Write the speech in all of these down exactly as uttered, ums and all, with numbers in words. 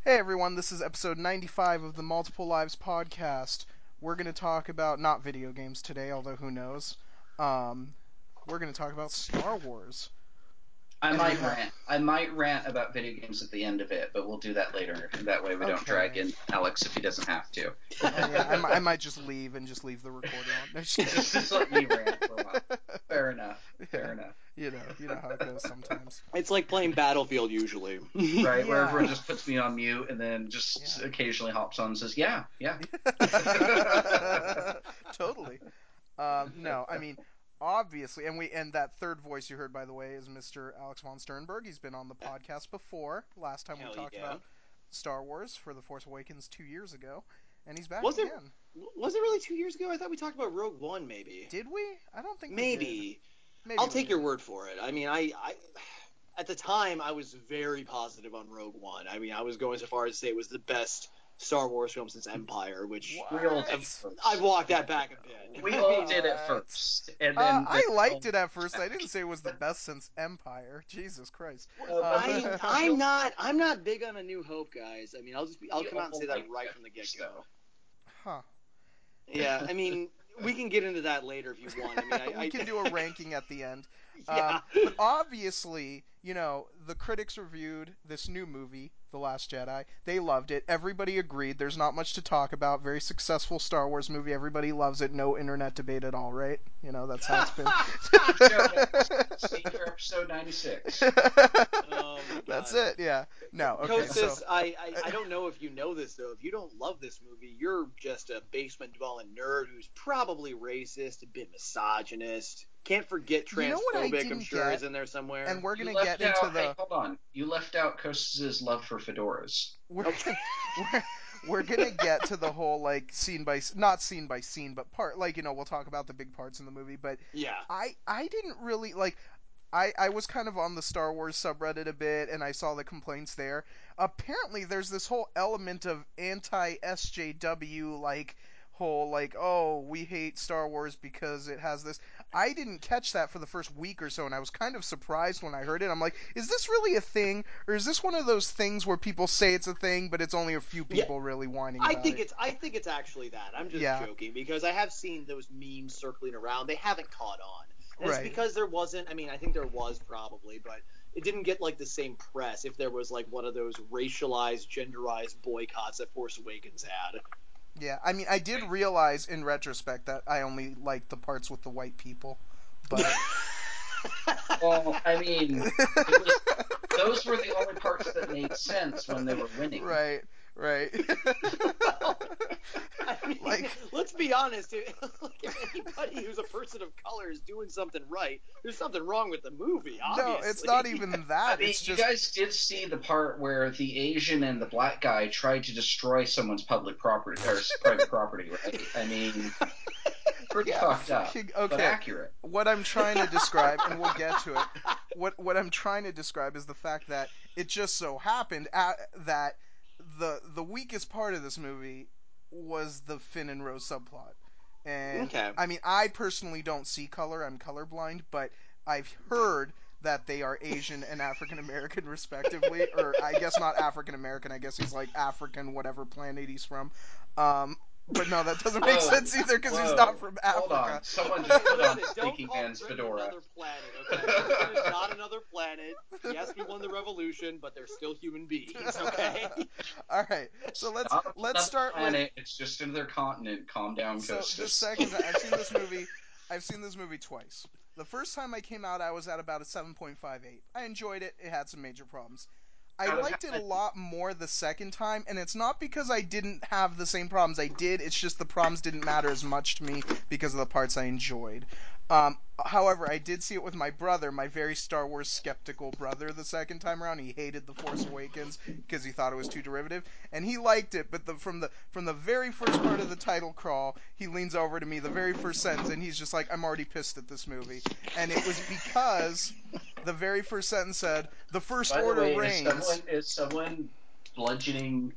Hey everyone, this is episode ninety-five of the Multiple Lives podcast. We're going to talk about not video games today, although who knows. Um, we're going to talk about Star Wars. I And we might have. rant. I might rant about video games at the end of it, but we'll do that later. That way we don't drag Okay. in Alex if he doesn't have to. Oh yeah, I, mi- I might just leave and just leave the recorder on. No, just kidding. just, just let me rant for a while. Fair enough. Yeah, Fair enough. you know, you know how it goes sometimes. It's like playing Battlefield usually. Right, where everyone Yeah. just puts me on mute and then just Yeah. occasionally hops on and says, "Yeah, yeah." Totally. Um, no, I mean, obviously, and we and that third voice you heard, by the way, is Mister Alex von Sternberg. He's been on the podcast before. Last time we Hell talked yeah. about Star Wars for The Force Awakens two years ago, and he's back Was it again. was it really two years ago? I thought we talked about Rogue One maybe. Did we? I don't think we did. Maybe. Maybe I'll we take your did. word for it. I mean, I, I at the time I was very positive on Rogue One. I mean, I was going so far as to say it was the best Star Wars film since Empire, which We all did What? first. I've walked that back a bit. We I all mean, did it What? first, and Uh, then, then I we liked all it at first. I back. didn't say it was the best since Empire. Jesus Christ. Uh, but we, Um, I I'm not I'm not big on A New Hope, guys. I mean, I'll just be, I'll we come out and all say that liked right it from the get first, go. though. huh. Yeah, I mean, we can get into that later if you want. I mean, I, We I can do a ranking at the end. Um, yeah. but obviously, you know, the critics reviewed this new movie, The Last Jedi. They loved it. Everybody agreed. There's not much to talk about. Very successful Star Wars movie. Everybody loves it. No internet debate at all, right? You know, that's how it's been. See for episode ninety-six. Oh my That's god. it, yeah. No, okay, so. Kostas, I, I, I don't know if you know this though. If you don't love this movie, you're just a basement dwelling nerd who's probably racist, a bit misogynist. Can't forget You know what I transphobic, I'm didn't sure, get? is in there somewhere. And we're You gonna get left into out. Hey, the. hold on. You left out Kostas' love for fedoras. We're, Okay. we're we're gonna get to the whole like scene by not scene by scene, but part like you know we'll talk about the big parts in the movie. But Yeah. I I didn't really like. I, I was kind of on the Star Wars subreddit a bit, and I saw the complaints there. Apparently, there's this whole element of anti-S J W, like, whole, like, oh, we hate Star Wars because it has this. I didn't catch that for the first week or so, and I was kind of surprised when I heard it. I'm like, is this really a thing? Or is this one of those things where people say it's a thing, but it's only a few Yeah. people really whining I about think it? it's I think it's actually that. I'm just Yeah, joking because I have seen those memes circling around. They haven't caught on. And it's right. because there wasn't I mean, I think there was probably, but it didn't get like the same press if there was like one of those racialized, genderized boycotts that Force Awakens had. Yeah, I mean, I did realize in retrospect that I only liked the parts with the white people, but Well, I mean, it was those were the only parts that made sense when they were winning. right, right. Well, I mean, Like, let's be honest. If, like, if anybody who's a person of color is doing something right, there's something wrong with the movie, no, it's obviously. not even I that. mean, It's you just guys did see the part where the Asian and the black guy tried to destroy someone's public property or private property, right? I mean, pretty yeah, fucked up, fucking but okay. accurate. What I'm trying to describe, and we'll get to it. What what I'm trying to describe is the fact that it just so happened at, that the the weakest part of this movie was the Finn and Rose subplot. And Okay. I mean, I personally don't see color. I'm colorblind, but I've heard that they are Asian and African American respectively, or I guess not African American. I guess he's like African, whatever planet he's from. Um, but no, that doesn't make Whoa, sense either because he's not whoa, from hold Africa. on. Someone Okay, just put on listen, don't Stinky call Man's Britain fedora. another planet, okay? Britain is not another planet. Yes, we won the revolution, but they're still human beings, okay? All right, It's so let's not let's another start with planet. It's just another continent. Calm down, so just Costas. seconds. I've seen this movie. I've seen this movie twice. The first time I came out, I was at about a seven point five eight. I enjoyed it. It had some major problems. I Out of how liked it a many? lot more the second time, and it's not because I didn't have the same problems I did. It's just the problems didn't matter as much to me because of the parts I enjoyed. Um, however, I did see it with my brother, my very Star Wars skeptical brother, the second time around. He hated The Force Awakens because he thought it was too derivative, and he liked it. But the, from the from the very first part of the title crawl, he leans over to me, the very first sentence, and he's just like, "I'm already pissed at this movie," and it was because the very first sentence said, "The First By the Order way, is reigns." someone is someone bludgeoning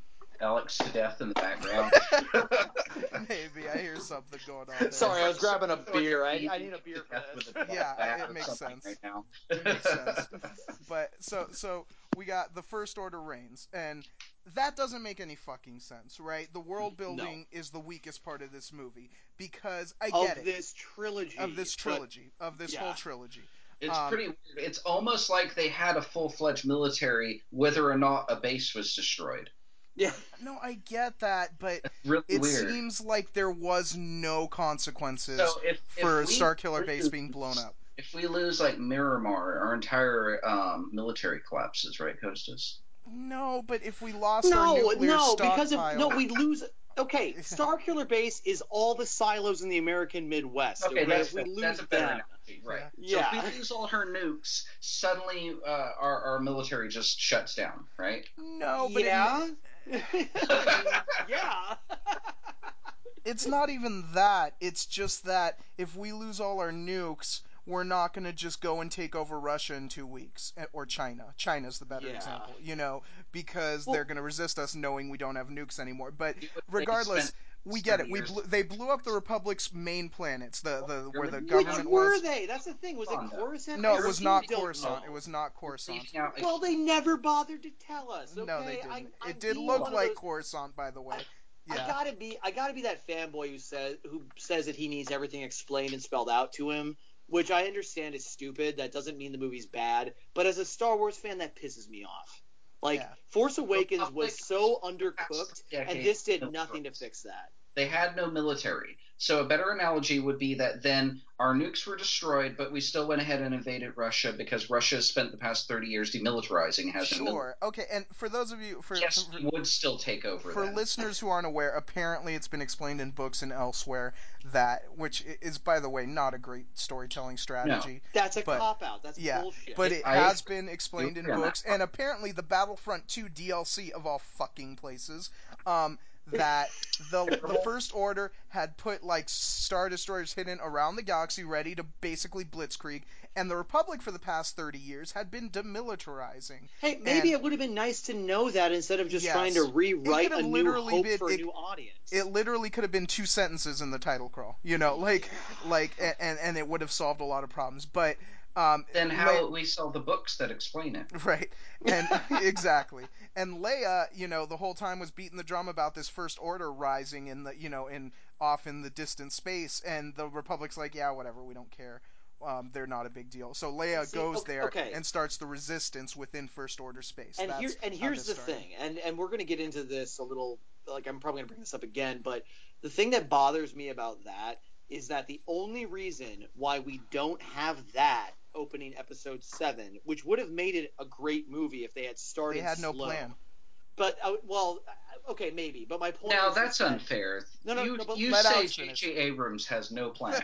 Alex to death in the background. Maybe I hear something going on there. Sorry, I was grabbing a Like beer. I, beating I need a beer to for death this. with a Yeah, bat it or makes something sense. right now. It makes sense. But so so we got the First Order reigns, and that doesn't make any fucking sense, right? The world building is the weakest part of this movie because I get of it this trilogy. of this but- trilogy of this yeah. whole trilogy. It's Um, pretty weird. It's almost like they had a full-fledged military, whether or not a base was destroyed. Yeah. No, I get that, but It's really it weird. seems like there was no consequences So if for if we Starkiller Base lose- being blown up. If we lose like Miramar, our entire um, military collapses, right, Costas? No, but if we lost our No, nuclear no, stockpile, because of no, we lose. Okay, Starkiller Base is all the silos in the American Midwest. Okay, Okay, that's, if we lose that's a better them, analogy, right? Yeah. So if we lose all her nukes, suddenly uh, our our military just shuts down, right? no, but it, yeah, yeah. it's not even that. It's just that if we lose all our nukes, we're not going to just go and take over Russia in two weeks eh, or China. China's the better Yeah. example, you know, because Well- they're going to resist us knowing we don't have nukes anymore. But You would say regardless, spent we get it. thirty We years- blew, they blew up the Republic's main planets, the the where the Which Which government were was. they? That's the thing. Was it Hold on, Coruscant? No, I it was still not don't Coruscant. know. It was not Coruscant. Leaving out Well, they never bothered to tell us. Okay? No, they didn't. I'm, I'm it did being look one of like those- Coruscant, by the way. I Yeah. gotta be I gotta be that fanboy who says who says that he needs everything explained and spelled out to him, which I understand is stupid. That doesn't mean the movie's bad, but as a Star Wars fan, that pisses me off. Like Yeah. Force Awakens Republic was so past undercooked, and decade this did of nothing to choice. fix that. They had no military. So a better analogy would be that then our nukes were destroyed, but we still went ahead and invaded Russia because Russia has spent the past thirty years demilitarizing. Has no military. Sure. Okay. And for those of you, for Yes, for, we would still take over for then. listeners who aren't aware, apparently it's been explained in books and elsewhere that, which is, by the way, not a great storytelling strategy. That's a But- cop out. That's Yeah, bullshit. but it I has been explained in agree on that. books, and apparently the Battlefront two D L C of all fucking places, um, that the the First Order had put like star destroyers hidden around the galaxy, ready to basically blitzkrieg, and the Republic for the past thirty years had been demilitarizing. Hey, maybe And it would have been nice to know that instead of just Yes. trying to It rewrite could a have new literally hope been- for a it- new audience. It literally could have been two sentences in the title crawl, you know, like like and and it would have solved a lot of problems. But um, Then Le- how we sell the books that explain it? Right, and exactly, and Leia, you know, the whole time was beating the drum about this First Order rising in the, you know, in off in the distant space, and the Republic's like, yeah, whatever, we don't care, um, they're not a big deal. So Leia See, goes okay- there okay. and starts the resistance within First Order space. and That's here and how here's the this started. thing, and and we're going to get into this a little. Like I'm probably going to bring this up again, but the thing that bothers me about that is that the only reason why we don't have that opening episode seven, which would have made it a great movie if they had started. They had no slow. plan. But uh, well, uh, okay, maybe. But my point. Now is, that's is that, unfair. No, no, you no, but you let say Alex J finish. J. Abrams has no plan.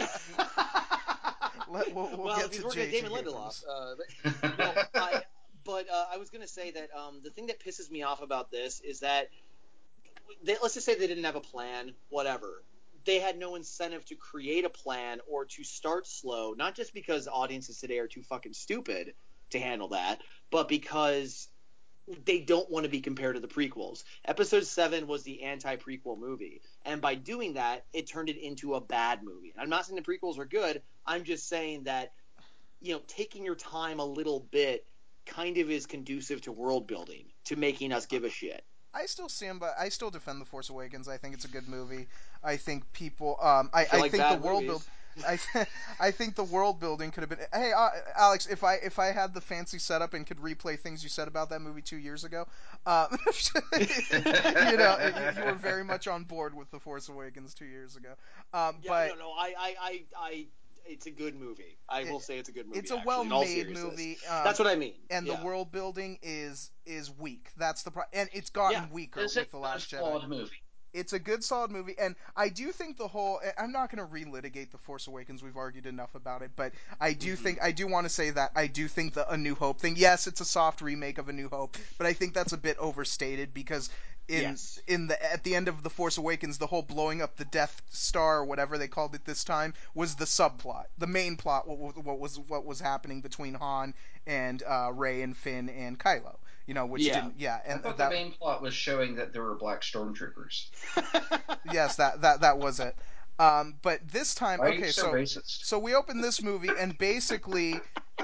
Let, we'll, we'll well, get if he's to working with J J Damon Abrams. Lindelof. Uh, but, no, I, but uh, I was going to say that um, the thing that pisses me off about this is that they, let's just say they didn't have a plan, whatever. They had no incentive to create a plan or to start slow, not just because audiences today are too fucking stupid to handle that, but because they don't want to be compared to the prequels. Episode seven was the anti-prequel movie, and by doing that, it turned it into a bad movie. And I'm not saying the prequels are good. I'm just saying that, you know, taking your time a little bit kind of is conducive to world building, to making us give a shit. I still stand by. I still defend the Force Awakens. I think it's a good movie. I think people. Um, I, Feel I like think the bad world movies. build. I th- I think the world building could have been. Hey, uh, Alex, if I if I had the fancy setup and could replay things you said about that movie two years ago, um, you know, you, you were very much on board with the Force Awakens two years ago. Um, Yeah, but no, no, I, I, I, I, it's a good movie. I will say it's a good movie. it's a actually, in all well-made seriousness. movie. Um, That's what I mean. and yeah. the world building is is weak. That's the pro- and it's gotten Yeah. weaker It's with a the Last good, Jedi. flawed movie. It's a good, solid movie, and I do think the whole. I'm not going to relitigate the Force Awakens. We've argued enough about it, but I do Mhm. think I do want to say that I do think the A New Hope thing. Yes, it's a soft remake of A New Hope, but I think that's a bit overstated because in Yes. in the at the end of the Force Awakens, the whole blowing up the Death Star or whatever they called it this time was the subplot. The main plot, what, what was what was happening between Han and uh, Rey and Finn and Kylo. you know, which Yeah. didn't, yeah, and I thought that the main plot was showing that there were black stormtroopers. yes, that that that was it. Um, but this time, Why are okay, you so, so racist? so we open this movie and basically.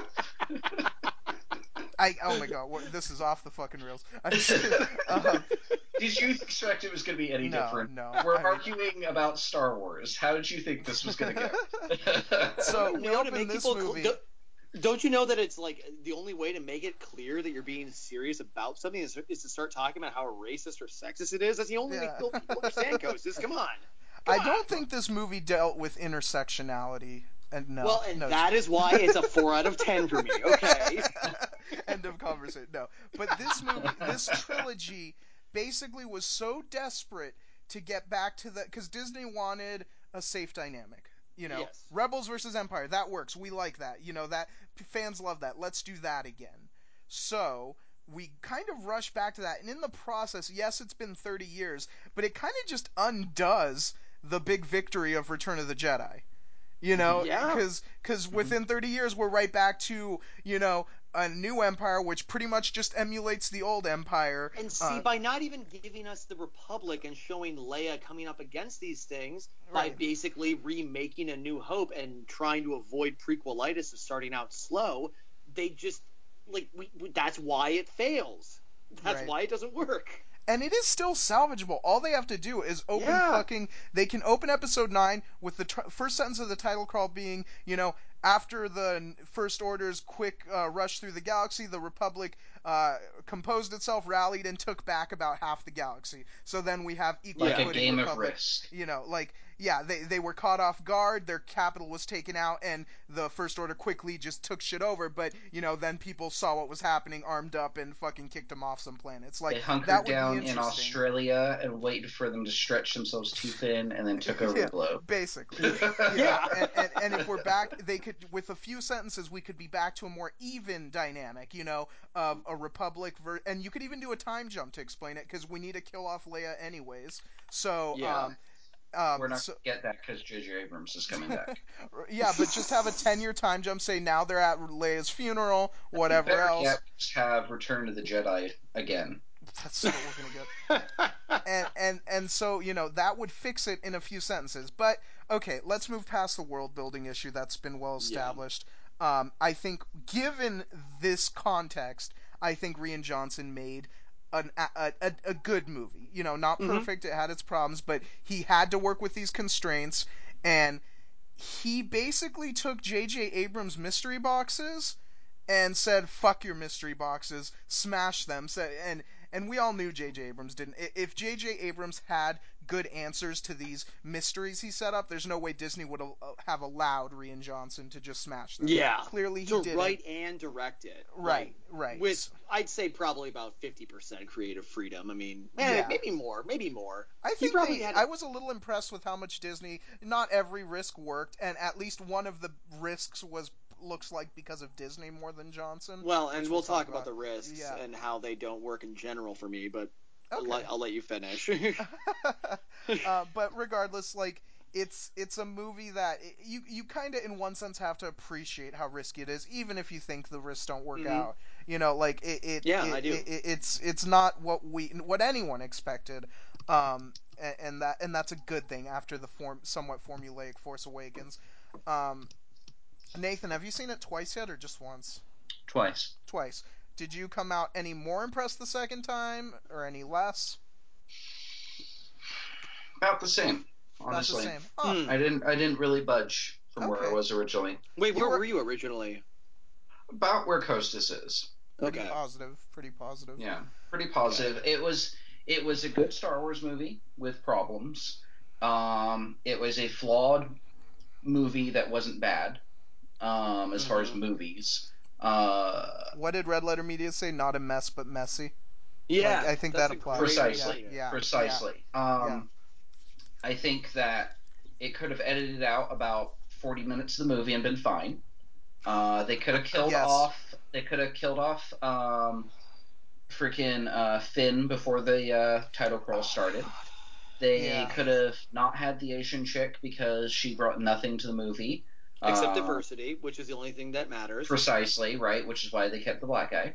I oh my god, what, this is off the fucking rails. I'm just, um, Did you expect it was going to be any no, different? no. We're I mean, arguing about Star Wars. How did you think this was going to go? So Don't you we know to open make this people cl- movie. don't, don't you know that it's like the only way to make it clear that you're being serious about something is, is to start talking about how racist or sexist it is? That's the only way Yeah. people understand Coasts. Come on. I Come don't on. think this movie dealt with intersectionality. And no, Well, and no, that is why it's a four out of ten for me. Okay. End of conversation. No, but this movie, this trilogy, basically was so desperate to get back to the because Disney wanted a safe dynamic. You know, Yes. Rebels versus Empire, that works. We like that. You know that fans love that. Let's do that again. So we kind of rush back to that, and in the process, yes, it's been thirty years, but it kind of just undoes the big victory of Return of the Jedi. You know, Yeah. because because within thirty years we're right back to, you know, a new empire which pretty much just emulates the old empire. And see, Uh, by not even giving us the Republic and showing Leia coming up against these things, Right. by basically remaking A New Hope and trying to avoid prequelitis of starting out slow, they just, like, we, we, that's why it fails. That's Right. why it doesn't work. And it is still salvageable. All they have to do is open Yeah. fucking. They can open episode nine with the t- first sentence of the title crawl being, you know, after the First Order's quick uh, rush through the galaxy, the Republic uh, composed itself, rallied, and took back about half the galaxy. So then we have equal Like Yeah. a footing game Republic. of Risk. You know, like yeah, they they were caught off guard. Their capital was taken out, and the First Order quickly just took shit over. But you know, then people saw what was happening, armed up, and fucking kicked them off some planets. Like They hunkered that would down be in interesting. Australia and waited for them to stretch themselves too thin, and then took over Yeah, the globe. basically. You Yeah. know, and, and, and if we're back, they could, with a few sentences, we could be back to a more even dynamic, you know, of a republic, ver- and you could even do a time jump to explain it, because we need to kill off Leia anyways. So, Yeah. um, um, We're not so, going to get that because J J Abrams is coming back. yeah, but just have a ten-year time jump, say now they're at Leia's funeral, whatever Better else. yet, just have Return of the Jedi again. That's what we're gonna get. and and and so you know that would fix it in a few sentences. But okay, let's move past the world building issue that's been well established. Yeah. Um, I think given this context, I think Rian Johnson made an, a, a, a good movie. You know, not perfect. Mm-hmm. It had its problems, but he had to work with these constraints, and he basically took J J Abrams' mystery boxes and said, "Fuck your mystery boxes, smash them." So, and and we all knew J J Abrams didn't. If J J Abrams had good answers to these mysteries he set up, there's no way Disney would have allowed Rian Johnson to just smash them. Yeah. Clearly he to did. write and direct it. Right, like, right. With, I'd say, probably about fifty percent creative freedom. I mean, eh, Yeah. maybe more, maybe more. I He think probably they, had. I was a little impressed with how much Disney. Not every risk worked, and at least one of the risks was looks like because of Disney more than Johnson. Well, and which we'll, we'll talk talk about about. the risks Yeah. and how they don't work in general for me, but I'll, Okay. let, I'll let you finish. uh, but regardless, like it's it's a movie that it, you you kind of in one sense have to appreciate how risky it is, even if you think the risks don't work Mhm. out. You know, like it, it, Yeah, it, I do. It, it, it's it's not what we what anyone expected, um, and, and that and that's a good thing after the form somewhat formulaic Force Awakens. Um, Nathan, have you seen it twice yet, or just once? Twice. Twice. Did you come out any more impressed the second time, or any less? About the same, honestly. About the same. Huh. Hmm. I didn't. I didn't really budge from where I Okay. was originally. Wait, You where were- were you originally? About where Costas is. Pretty Okay. positive. Pretty positive. Yeah, pretty positive. It was. It was a good Star Wars movie with problems. Um, it was a flawed movie that wasn't bad. Um, as far as Mhm. movies. Uh, What did Red Letter Media say? Not a mess, but messy. Yeah, Like, I think that's that a applies. great way to precisely. put it. Yeah. Precisely. Yeah. Um, I think that it could have edited out about forty minutes of the movie and been fine. Uh, they could have killed Yes. off. They could have killed off um, freaking uh, Finn before the uh, title crawl started. They Yeah. could have not had the Asian chick because she brought nothing to the movie. Except Uh, diversity, which is the only thing that matters. Precisely, right, which is why they kept the black guy.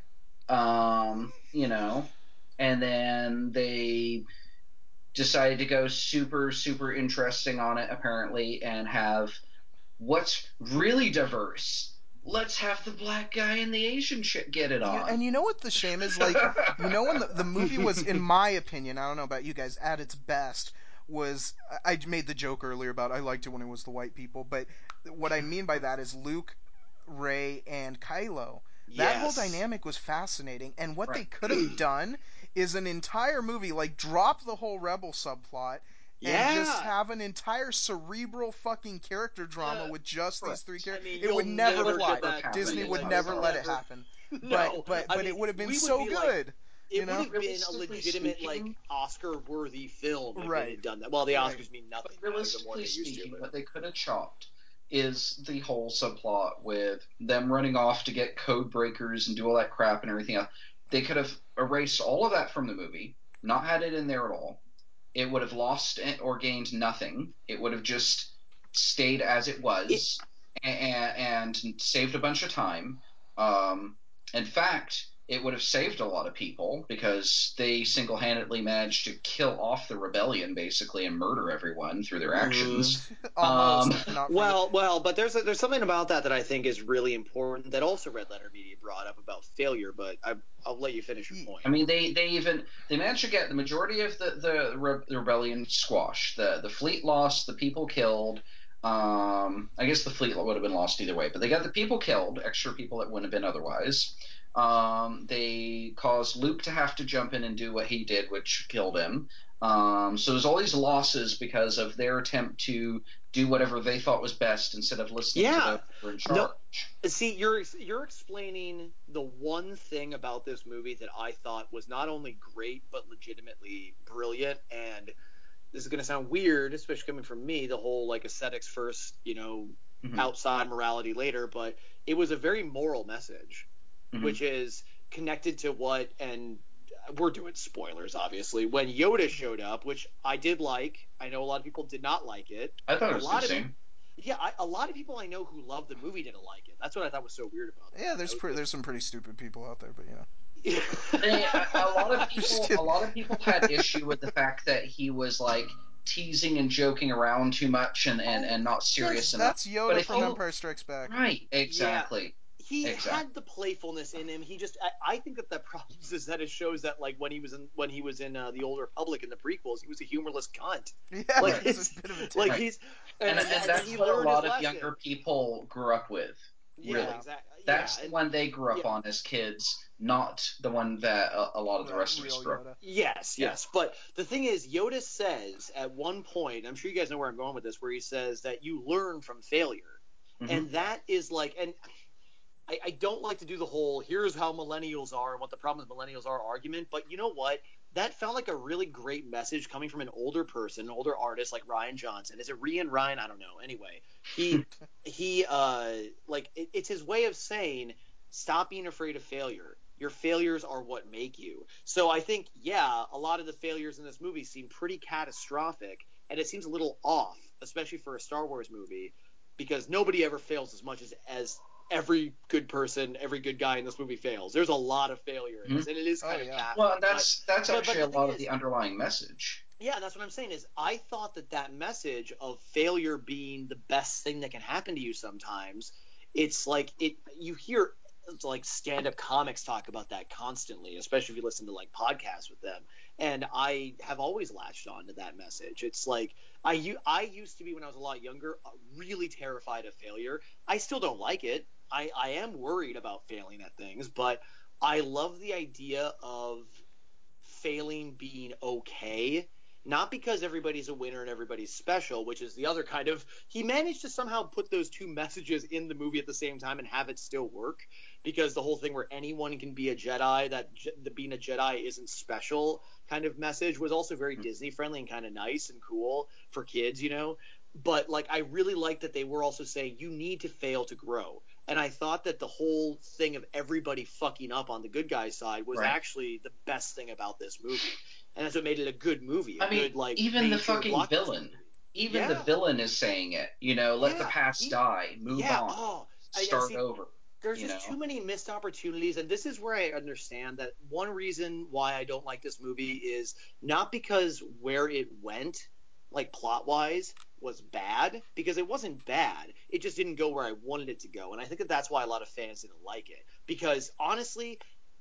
Um, you know, and then they decided to go super, super interesting on it, apparently, and have what's really diverse. Let's have the black guy and the Asian chick get it You, on. and you know what the shame is? Like, you know when the, the movie was, in my opinion, I don't know about you guys, at its best, was, I made the joke earlier about I liked it when it was the white people, but what I mean by that is Luke, Rey, and Kylo. That whole Yes. dynamic was fascinating, and what they Right. could have done is an entire movie, like, drop the whole Rebel subplot, and Yeah. just have an entire cerebral fucking character drama Yeah, with just correct. these three characters. I mean, it would you'll never never fly. get that. Disney in would my never life. let it happen. No, But but I but mean, it would have been we would so be like, good. it You would know? have been a Realistically legitimate, speaking- like, Oscar-worthy film if they Right. had done that. Well, the Right. Oscars mean But nothing now, even more realistically than they used to. speaking, But what they could have chopped is the whole subplot with them running off to get code breakers and do all that crap and everything else. They could have erased all of that from the movie, not had it in there at all. It would have lost or gained nothing. It would have just stayed as it was and, and saved a bunch of time. Um, in fact, it would have saved a lot of people because they single-handedly managed to kill off the rebellion, basically, and murder everyone through their actions. Almost. Um, not for well, well, but there's a, there's something about that that I think is really important that also Red Letter Media brought up about failure. But I, I'll let you finish your Ye- point. I mean, they, they even they managed to get the majority of the the, re- the rebellion squashed. The the fleet lost, the people killed. Um, I guess the fleet would have been lost either way, but they got the people killed, extra people that wouldn't have been otherwise. Um, they caused Luke to have to jump in and do what he did, which killed him. Um, so there's all these losses because of their attempt to do whatever they thought was best instead of listening Yeah. to those who were in charge. No, see, you're you're explaining the one thing about this movie that I thought was not only great but legitimately brilliant. And this is going to sound weird, especially coming from me, the whole like aesthetics first, you know, Mhm. outside morality later, but it was a very moral message, Mhm. which is connected to what, and we're doing spoilers, obviously, when Yoda showed up, which I did like. I know a lot of people did not like it. I thought it A was lot of interesting. Yeah, I, a lot of people I know who love the movie didn't like it. That's what I thought was so weird about it. Yeah, there's I was- pre- there's some pretty stupid people out there, but you know. They, a, a lot of Just people, kidding. a lot of people had issue with the fact that he was like teasing and joking around too much and, and, and not serious That's, enough. that's Yoda But if from you- Empire Strikes Back. Right, exactly. He Exactly. had the playfulness in him. He just, I, I think that the problem is that it shows that like when he was in when he was in uh, the Old Republic in the prequels, he was a humorless cunt. Yeah, Like he's it's a bit of a dick. like Right. he's And, and, then that's he what a learned lot his of lesson. younger people grew up with. Yeah, Really. exactly. That's yeah, the and- one they grew up yeah. on as kids, not the one that a, a lot of the Right, rest of us real grew up. Yoda. Yes, Yeah. yes. But the thing is, Yoda says at one point, I'm sure you guys know where I'm going with this, where he says that you learn from failure. Mhm. And that is like, and I, I don't like to do the whole, here's how millennials are and what the problem with millennials are argument, but you know what? That felt like a really great message coming from an older person, an older artist like Rian Johnson. Is it Rian Ryan? I don't know. Anyway, he, he, uh, like, it, it's his way of saying, stop being afraid of failure. Your failures are what make you. So I think, yeah, a lot of the failures in this movie seem pretty catastrophic, and it seems a little off, especially for a Star Wars movie, because nobody ever fails as much as, as every good person, every good guy in this movie fails. There's a lot of failure in this, and it is Oh, kind of yeah. Catholic. Well, and that's that's but- but actually the a thing lot of is- the underlying message. yeah, that's what I'm saying is I thought that that message of failure being the best thing that can happen to you sometimes, it's like it you hear it's like stand-up comics talk about that constantly, especially if you listen to like podcasts with them. And I have always latched on to that message. It's like I u- I used to be when I was a lot younger, uh, really terrified of failure. I still don't like it. I, I am worried about failing at things, but I love the idea of failing being okay. Not because everybody's a winner and everybody's special, which is the other kind of. He managed to somehow put those two messages in the movie at the same time and have it still work. Because the whole thing where anyone can be a Jedi, that Je- the being a Jedi isn't special kind of message was also very Disney friendly and kind of nice and cool for kids, you know. But like, I really liked that they were also saying you need to fail to grow. And I thought that the whole thing of everybody fucking up on the good guy's side was Right. actually the best thing about this movie. And that's what made it a good movie. A I mean, good, like, even the major fucking blockbuster villain. movie. Even Yeah. the villain is saying it. You know, let the Yeah, past he- die, move yeah, on, oh, I- I start see- over. there's you just know? too many missed opportunities, and this is where I understand that one reason why I don't like this movie is not because where it went, like plot wise, was bad, because it wasn't bad. It just didn't go where I wanted it to go, and I think that that's why a lot of fans didn't like it. Because honestly,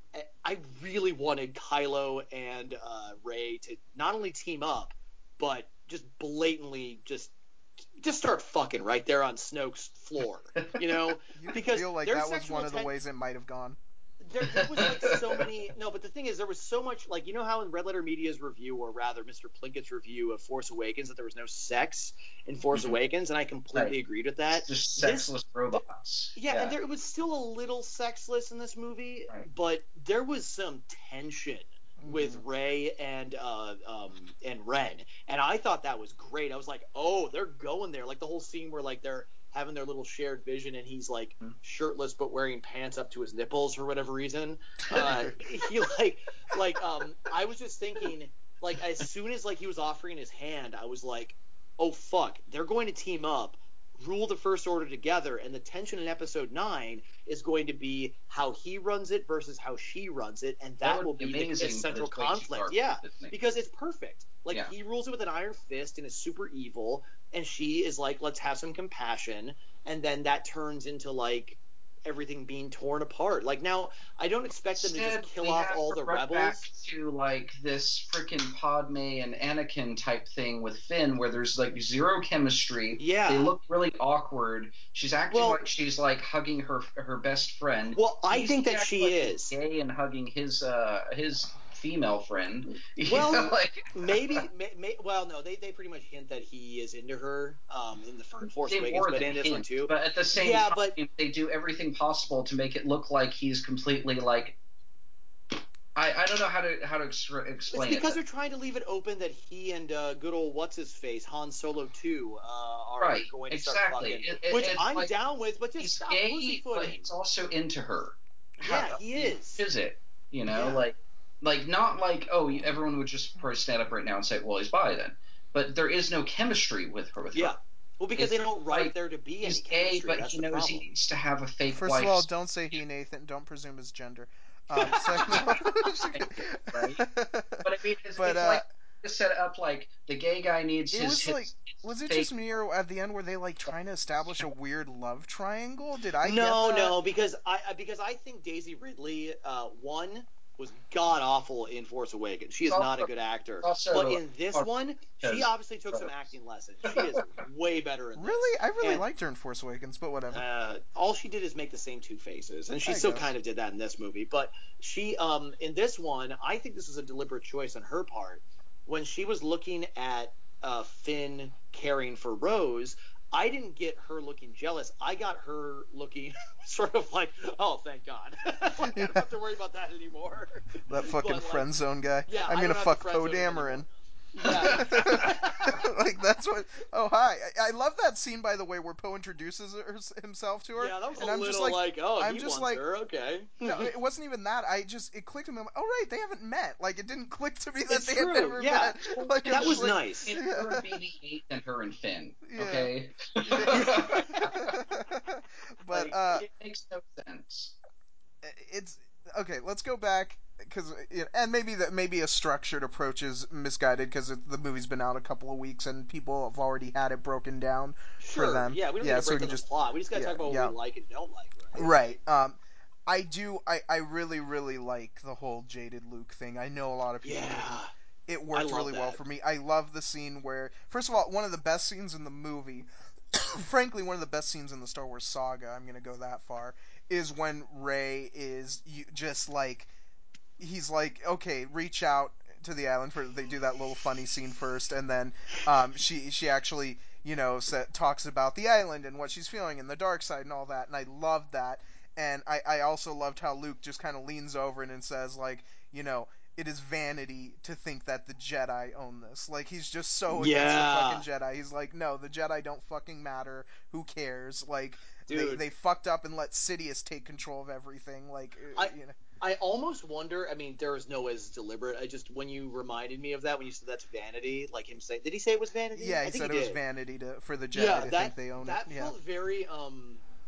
I really wanted Kylo and uh, Rey to not only team up, but just blatantly just just start fucking right there on Snoke's floor, you know? You Because feel like their that was one sexual of the ten- ways it might have gone. there, there was like so many. No, but the thing is, there was so much. Like, you know how in Red Letter Media's review, or rather Mister Plinkett's review of Force Awakens, that there was no sex in Force Mhm. Awakens, and I completely Right. agreed with that. It's just This, sexless robots. yeah, Yeah. and there it was still a little sexless in this movie, Right. but there was some tension with Mhm. Rey and uh, um, and Ren, and I thought that was great. I was like, oh, they're going there. Like the whole scene where like they're having their little shared vision, and he's like Mhm. shirtless but wearing pants up to his nipples for whatever reason. Uh, he like like um, I was just thinking like as soon as like he was offering his hand, I was like, oh fuck, they're going to team up, rule the First Order together, and the tension in Episode Nine is going to be how he runs it versus how she runs it, and that, That would will be be the amazing, but central it's way too conflict. dark Yeah, for Disney. because it's perfect. Like Yeah. he rules it with an iron fist and is super evil, and she is like, let's have some compassion, and then that turns into like everything being torn apart. Like now, I don't expect them to Instead, just kill we off have all to the run back rebels. to like this freaking Padme and Anakin type thing with Finn, where there's like zero chemistry. Yeah. They look really awkward. She's acting Well- like she's like hugging her her best friend. Well, I He's think that acting she like is. he's gay and hugging his uh his female friend. You Well, know, like maybe, may, may, well, no, they, they pretty much hint that he is into her um, in the fir- Force they Awakens, more but than in this one hint, too. but at the same Yeah, time, but they do everything possible to make it look like he's completely like. I, I don't know how to how to ex- explain it's because it. they're trying to leave it open that he and uh, good old what's his face Han Solo two uh, are Right, going to exactly. start fucking, It- it- which it's I'm like, down with, but just He's stop gay, but pussyfooting. he's also into her. Yeah, How, he I mean, is. Is it? You know, Yeah. like, like not like oh, everyone would just probably stand up right now and say, well, he's bi then. But there is no chemistry with her. With Yeah. her. Well, because It's they don't write like, there to be He's any gay, chemistry. but That's he the knows problem. he needs to have a fake First wife. of all, don't say he, Nathan. Don't presume his gender. Um, second of all, right? But I mean, it's, But, it's uh, like set up like the gay guy needs it his, was his like, was it fake. just me or at the end were they like trying to establish a weird love triangle? Did I no, get that? no, because I because I think Daisy Ridley, uh, one, was god awful in Force Awakens. She is It's not a also- good actor. also But in this hard one, she because- obviously took some acting lessons. She is way better in this. Really? I really And, liked her in Force Awakens, but whatever. Uh, all she did is make the same two faces, and she I still guess. kind of did that in this movie. But she, um, in this one, I think this was a deliberate choice on her part. When she was looking at uh, Finn caring for Rose, I didn't get her looking jealous. I got her looking sort of like, oh, thank God, I don't have to worry about that anymore. That fucking But, like, friend zone guy. yeah, I'm I gonna don't have fuck to friend Poe zone him Dameron. anymore. Yeah. Like that's what. Oh hi! I, I love that scene by the way where Poe introduces her, himself to her. Yeah, that was and a I'm little just like, like, oh, I'm he just wants like, her, okay. no, it wasn't even that. I just it clicked to me. I'm like, oh right, they haven't met. Like it didn't click to me that It's they true, had never yeah. met. Like I'm That was just like, nice. It's her and B B eight than her and Finn. Yeah. Okay. Yeah. But Like, uh, it makes no sense. it's okay. Let's go back because and maybe that maybe a structured approach is misguided because the movie's been out a couple of weeks and people have already had it broken down Sure, for them. yeah, we don't yeah, need to so we break can down the just plot. We just gotta yeah, talk about what yeah. we like and don't like, right? Right. Um, I do. I I really really like the whole jaded Luke thing. I know a lot of people Yeah. didn't. It I worked love really well that. for me. I love the scene where, first of all, one of the best scenes in the movie, frankly, one of the best scenes in the Star Wars saga, I'm going to go that far, is when Rey is you, just like, he's like, okay, reach out to the island for, they do that little funny scene first, and then um, she, she actually, you know, sa talks about the island and what she's feeling and the dark side and all that, and I loved that. And I, I also loved how Luke just kind of leans over and, and says, like, you know, it is vanity to think that the Jedi own this. Like, he's just so against the Yeah. fucking Jedi. He's like, no, the Jedi don't fucking matter. Who cares? Like, they, Dude. they fucked up and let Sidious take control of everything. Like, uh, I- you know. I almost wonder. I mean, there is no way it's deliberate. I just when you reminded me of that when you said that's vanity, like him saying, did he say it was vanity? Yeah, I he think said he it was did. vanity to for the Jedi Yeah, to that think they own that it. felt Yeah. very um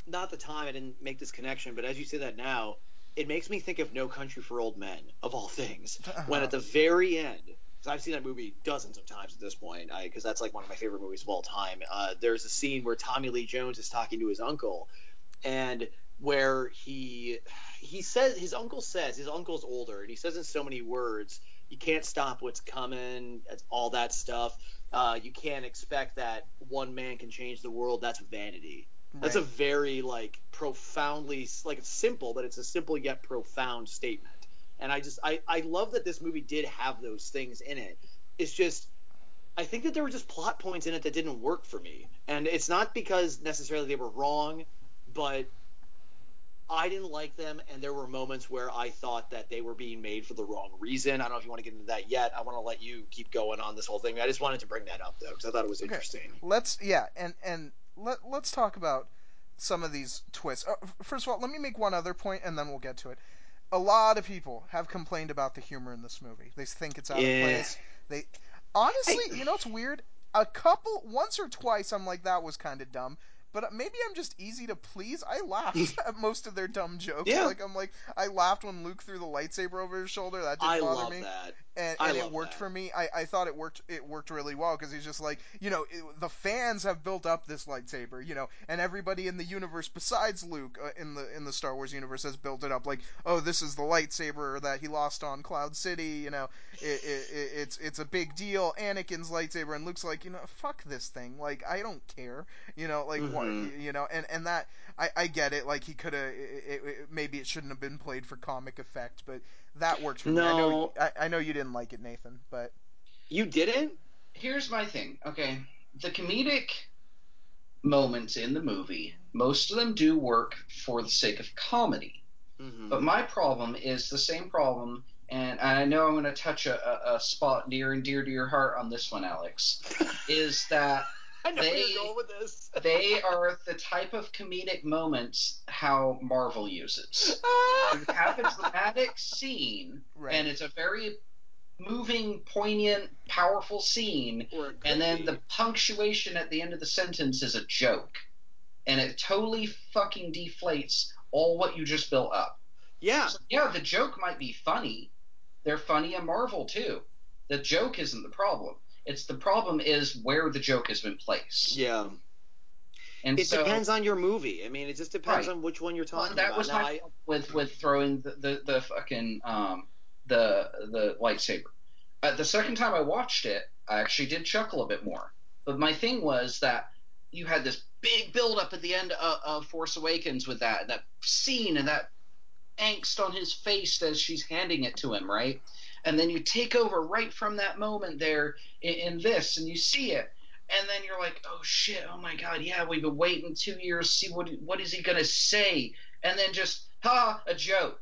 not at the time I didn't make this connection, but as you say that now, it makes me think of No Country for Old Men, of all things. Uh-huh. When at the very end, because I've seen that movie dozens of times at this point, because that's like one of my favorite movies of all time. Uh, there's a scene where Tommy Lee Jones is talking to his uncle, and where he he says his uncle says his uncle's older, and he says in so many words, you can't stop what's coming, all that stuff. Uh, you can't expect that one man can change the world. That's vanity. That's Right. a very like profoundly like it's simple, but it's a simple yet profound statement. And I just I, I love that this movie did have those things in it. It's just I think that there were just plot points in it that didn't work for me. And it's not because necessarily they were wrong, but I didn't like them, and there were moments where I thought that they were being made for the wrong reason. I don't know if you want to get into that yet. I want to let you keep going on this whole thing. I just wanted to bring that up, though, because I thought it was Okay. interesting. Let's yeah, and and let let's talk about some of these twists. Uh, first of all, let me make one other point, and then we'll get to it. A lot of people have complained about the humor in this movie. They think it's out of Yeah. place. They honestly, Hey. you know, it's weird. A couple, once or twice, I'm like, that was kind of dumb. But maybe I'm just easy to please. I laughed at most of their dumb jokes. Yeah. Like I'm like, I laughed when Luke threw the lightsaber over his shoulder. That didn't I bother love me. that. And, I and it love worked that. for me. I, I thought it worked. It worked really well because he's just like, you know, it, the fans have built up this lightsaber, you know, and everybody in the universe besides Luke uh, in the in the Star Wars universe has built it up. Like, oh, this is the lightsaber that he lost on Cloud City. You know, it, it, it, it's it's a big deal. Anakin's lightsaber, and Luke's like, you know, fuck this thing. Like, I don't care. You know, like what, Mhm. you know, and and that I, I get it. Like he could have, maybe it shouldn't have been played for comic effect, but that worked for me. I know No, I, I know you didn't like it, Nathan, but you didn't? Here's my thing, okay? The comedic moments in the movie, most of them do work for the sake of comedy. Mm-hmm. But my problem is the same problem, and I know I'm going to touch a, a, a spot near and dear to your heart on this one, Alex, is that I know they, where you're going with this. they are the type of comedic moments how Marvel uses. You have a dramatic scene, right. and it's a very moving, poignant, powerful scene, Or it could and then be. the punctuation at the end of the sentence is a joke. And it totally fucking deflates all what you just built up. Yeah. So, yeah, the joke might be funny. They're funny in Marvel, too. The joke isn't the problem. It's the problem is where the joke has been placed. Yeah. And It so, depends on your movie. I mean, it just depends right. on which one you're Well, talking that about. was Now, my I, problem with with throwing the the, the fucking um the the lightsaber. Uh, the second time I watched it, I actually did chuckle a bit more. But my thing was that you had this big build up at the end of, of Force Awakens with that that scene and that angst on his face as she's handing it to him, right? And then you take over right from that moment there in, in this, and you see it, and then you're like, oh shit, oh my god, yeah, we've been waiting two years to see what what is he gonna say, and then just ha, a joke,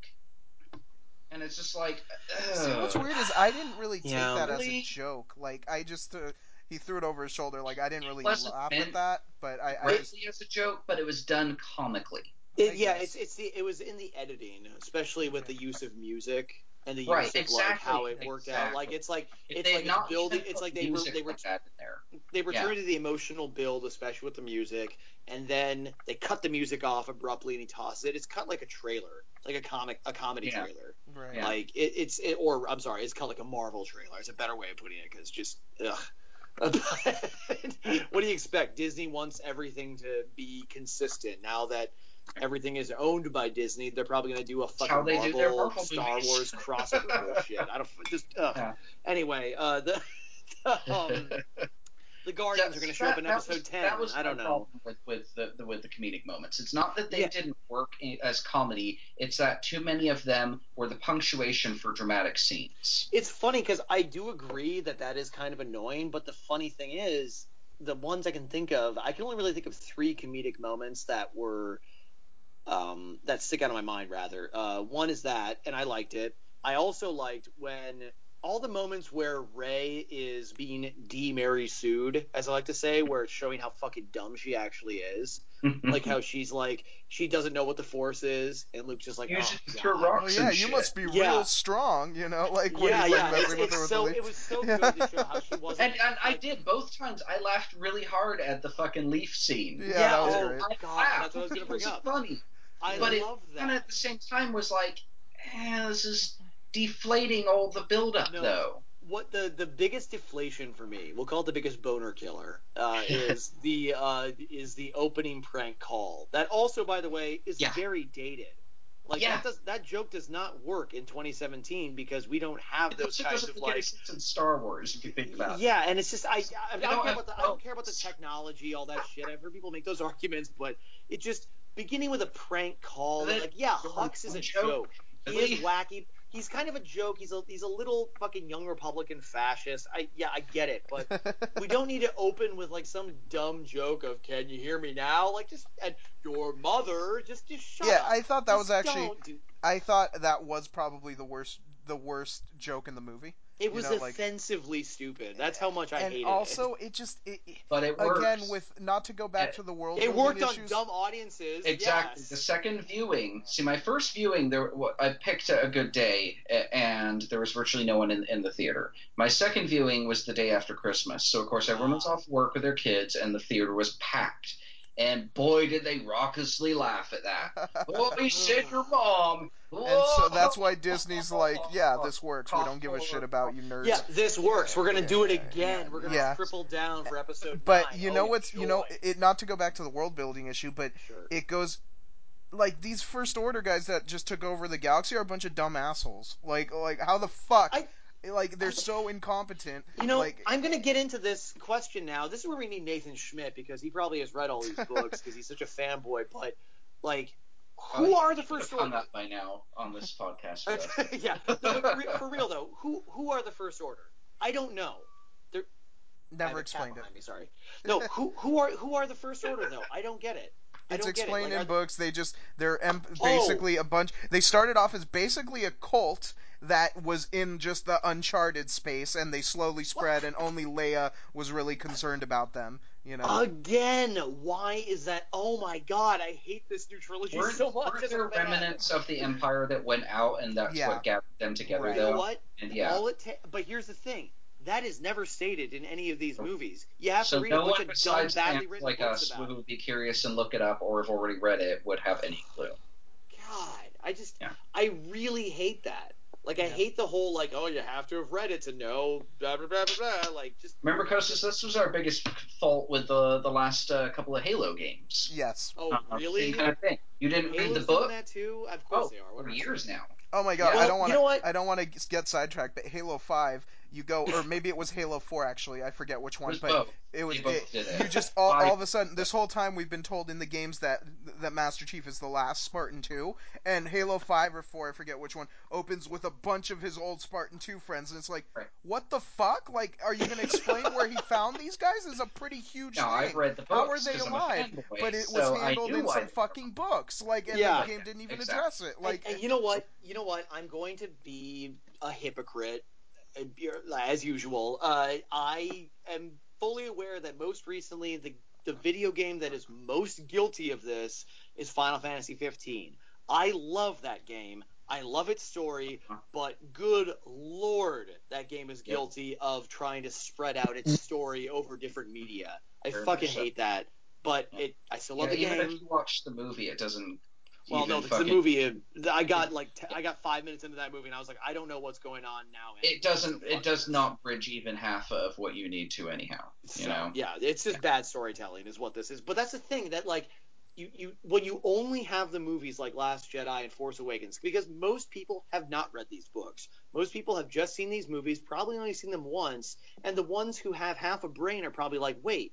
and it's just like, ugh. See, what's weird is I didn't really take Yeah. that as a Really? joke. Like I just uh, he threw it over his shoulder. Like I didn't really Wasn't laugh at meant that, but I, I just directly as a joke, but it was done comically. It, I yeah, guess. it's it's the it was in the editing, especially with Okay. the use of music and the Right, use of exactly, like how it worked out. Like exactly. it's like If it's they like had it's not building. even It's put like they were music they were like that in there, they yeah. returned to the emotional build, especially with the music, and then they cut the music off abruptly and he tosses it. It's cut like a trailer, like a comic a comedy Yeah. trailer. Right. Yeah. Like it, it's it, or I'm sorry, it's cut like a Marvel trailer. It's a better way of putting it because just ugh. What do you expect? Disney wants everything to be consistent. Now that everything is owned by Disney, they're probably going to do a That's how fucking they do their Marvel, Marvel Star movies. Wars crossover bullshit. I don't just ugh. Yeah. Anyway, uh, the um, the Guardians That's, are going to show that, up in that episode was ten. that was I my don't know. problem with with the, the with the comedic moments. It's not that they Yeah. didn't work in, as comedy. It's that too many of them were the punctuation for dramatic scenes. It's funny because I do agree that that is kind of annoying, but the funny thing is, the ones I can think of, I can only really think of three comedic moments that were um, that stick out of my mind. Rather, uh, one is that, and I liked it. I also liked when all the moments where Rey is being de-Mary Sued, as I like to say, where it's showing how fucking dumb she actually is. Like how she's like, she doesn't know what the Force is, and Luke's just like, Use oh, it to God. throw Oh rocks yeah, and you shit. must be Yeah. real strong, you know, like when Yeah, he's like yeah, messing it's, with it's her with so, the leaf. it was so good to show how she wasn't. And, and I like, did both times. I laughed really hard at the fucking leaf scene. Yeah, Yeah, that was oh, great. I God, laughed. that's what I was gonna It bring was up. funny, I but it love that. kind of at the same time was like, eh, this is deflating all the buildup, No. though. What the the biggest deflation for me, we'll call it the biggest boner killer, uh, is the uh, is the opening prank call. That also, by the way, is Yeah. very dated. Like Yeah. that does that joke does not work in twenty seventeen because we don't have It those also kinds doesn't of make any like. sense in Star Wars if you think about it. Yeah, and it's just I I, I You don't know, care I- about the I well, don't care about the technology, all that shit. I've heard people make those arguments, but it just beginning with a prank call. That- Like, yeah, your Hux is a joke, joke. He really? is wacky. He's kind of a joke. He's a he's a little fucking young Republican fascist. I yeah, I get it, but we don't need to open with like some dumb joke of "Can you hear me now?" Like just and your mother just just shut Yeah, up. I thought that Just was actually. don't do- I thought that was probably the worst, the worst joke in the movie. It You was know, like- offensively stupid. That's how much I and hated also it. it just it, it- But it again works. with not to go back It- to the world It building worked on issues. dumb audiences. Exactly. Yes. The second viewing, see, my first viewing, there I picked a good day, a- and there was virtually no one in, in the theater. My second viewing was the day after Christmas, so of course everyone was Ah. off work with their kids, and the theater was packed. And boy, did they raucously laugh at that. Oh, he said your mom. And so that's why Disney's like, yeah, this works. We don't give a shit about you nerds. Yeah, this works. We're gonna Yeah, do it yeah, again. yeah, We're gonna yeah. triple down for episode But nine. you Oh, know what's you know enjoy. it not to go back to the world building issue, but Sure. it goes like these first order guys that just took over the galaxy are a bunch of dumb assholes. Like like how the fuck I- like they're so incompetent. You know, like I'm gonna get into this question now. This is where we need Nathan Schmidt because he probably has read all these books because he's such a fanboy. But like, who Oh, are you the should have first hung order? up by now on this podcast. with us. Yeah, no, but for, re- for real though, who who are the first order? I don't know. They're, I have never a cat explained it. behind me. Sorry. No, who who are who are the first order though? I don't get it. I It's don't get it. explained Like, in are- books. They just they're em- Oh. basically a bunch. They started off as basically a cult that was in just the uncharted space, and they slowly spread. And only Leia was really concerned about them. You know. Again, why is that? Oh my god, I hate this new trilogy Weren't, so much weren't as there a fan. remnants of the Empire that went out, and that's Yeah. what gathered them together, Right. You know though? what? And yeah. All it ta- but here's the thing. That is never stated in any of these movies. You have So to read no a bunch one of dumb, besides badly fans written like books us about who it. would be curious and look it up or have already read it would have any clue. God, I just, Yeah. I really hate that. Like, I Yeah. hate the whole, like, oh, you have to have read it to know, blah, blah, blah, blah, blah. Like, just. Remember, Kostas, this was our biggest fault with the the last uh, couple of Halo games. Yes. Oh, Uh, really? Same kind of thing. You didn't read Halo's the book? doing that too? Of course Oh, they are. for What am I years saying? now. Oh my god, Yeah. I don't Well, want you know to. what? I don't want to get sidetracked. But Halo Five, you go, or maybe it was Halo Four actually. I forget which It one, was but both. it was. They both It, did it. you just all, Five- all of a sudden, this whole time we've been told in the games that that Master Chief is the last Spartan Two, and Halo Five or Four, I forget which one, opens with a bunch of his old Spartan Two friends, and it's like, Right. what the fuck? Like, are you going to explain where he found these guys? It's a pretty huge No, thing. I've read the books How are they 'cause I'm a alive? fanboy, But it was so I handled knew in why some they were fucking books, like, and Yeah. the game didn't even Exactly. address it. Like, and, and you know what? You know what? I'm going to be a hypocrite, uh, as usual. Uh, I am fully aware that most recently the the video game that is most guilty of this is Final Fantasy fifteen. I love that game. I love its story, but good lord, that game is Yep. guilty of trying to spread out its story over different media. I Very fucking much so. hate that. But it, I still love Yeah, the even game. if you watch the movie, it doesn't. Well, even no, because the fucking, movie, uh, I got like t- I got five minutes into that movie, and I was like, I don't know what's going on now. It doesn't. So It fuck does this. not bridge even half of what you need to, anyhow. You So, know. yeah, it's just bad storytelling, is what this is. But that's the thing that like you you when you only have the movies like Last Jedi and Force Awakens, because most people have not read these books. Most people have just seen these movies, probably only seen them once, and the ones who have half a brain are probably like, wait.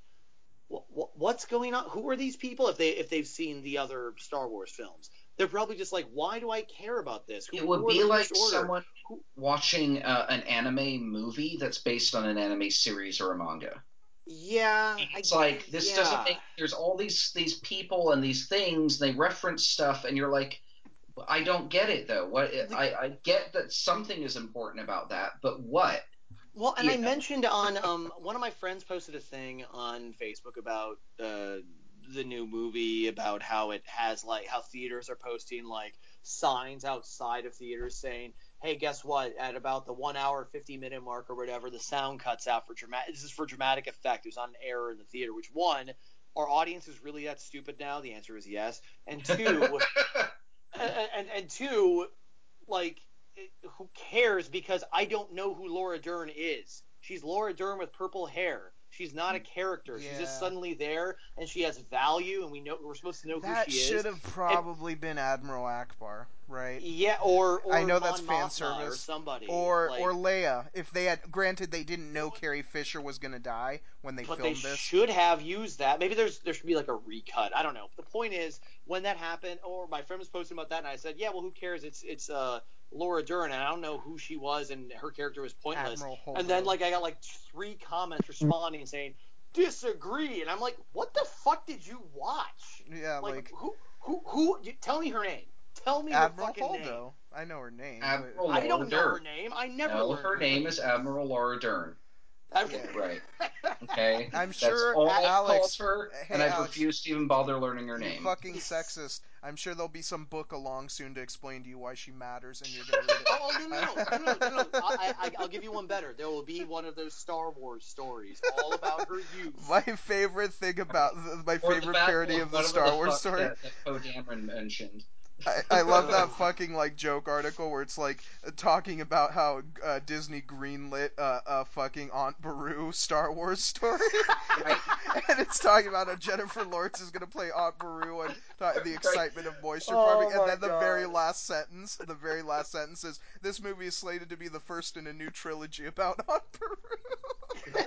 What's going on? Who are these people? If they if they've seen the other Star Wars films, they're probably just like, why do I care about this? Who, It would who are be the like First Order? someone watching uh, an anime movie that's based on an anime series or a manga. Yeah, It's I, like this yeah. doesn't make. There's all these these people and these things. They reference stuff, and you're like, I don't get it though. What I, I get that something is important about that, but what? Well, and You I know? mentioned on um one of my friends posted a thing on Facebook about uh the new movie, about how it has like how theaters are posting like signs outside of theaters saying, "Hey, guess what? At about the one hour fifty minute mark or whatever, the sound cuts out for dramatic. This is for dramatic effect. There's not an error in the theater." Which, one, our audience is really that stupid now? The answer is yes. And two, and, and and two, like, who cares? Because I don't know who Laura Dern is. She's Laura Dern with purple hair. She's not a character. Yeah. She's just suddenly there, and she has value, and we know we're supposed to know That who she should is. have probably and, been Admiral Akbar, right? Yeah, or or I know Mon that's fan Mothma service, or somebody, or like, or Leia. If they had, granted, they didn't know Carrie Fisher was gonna die when they but filmed they this. should have used that. Maybe there's there should be like a recut. I don't know. The point is, when that happened, or my friend was posting about that, and I said, yeah, well, who cares? It's it's uh. Laura Dern, and I don't know who she was, and her character was pointless. Admiral And then, Holdo. like, I got like three comments responding saying, "Disagree," and I'm like, "What the fuck did you watch? Yeah, like, like who, who, who? Tell me her name. Tell me Admiral her fucking Holdo. name. I know her name. Admiral but... I Laura don't know Dern. her name. I never No, learned her her name is Admiral Laura Dern. Yeah. Right. Okay. I'm sure That's all I Alex. called her, Hey, and I've Alex, refused to even bother learning her you name. fucking sexist. I'm sure there'll be some book along soon to explain to you why she matters, and you're gonna read it. Oh, no, no, no, no, no, no, no. I, I, I'll give you one better. There will be one of those Star Wars stories all about her youth. My favorite thing about my Or favorite the parody of the whatever Star the Wars fuck story. That, that Poe Dameron mentioned. I, I love that fucking like joke article where it's like talking about how uh, Disney greenlit uh, a fucking Aunt Beru Star Wars story, Right. and it's talking about how Jennifer Lawrence is gonna play Aunt Beru and ta- the excitement of moisture Oh farming, and my then the God. very last sentence, the very last sentence is, "This movie is slated to be the first in a new trilogy about Aunt Beru."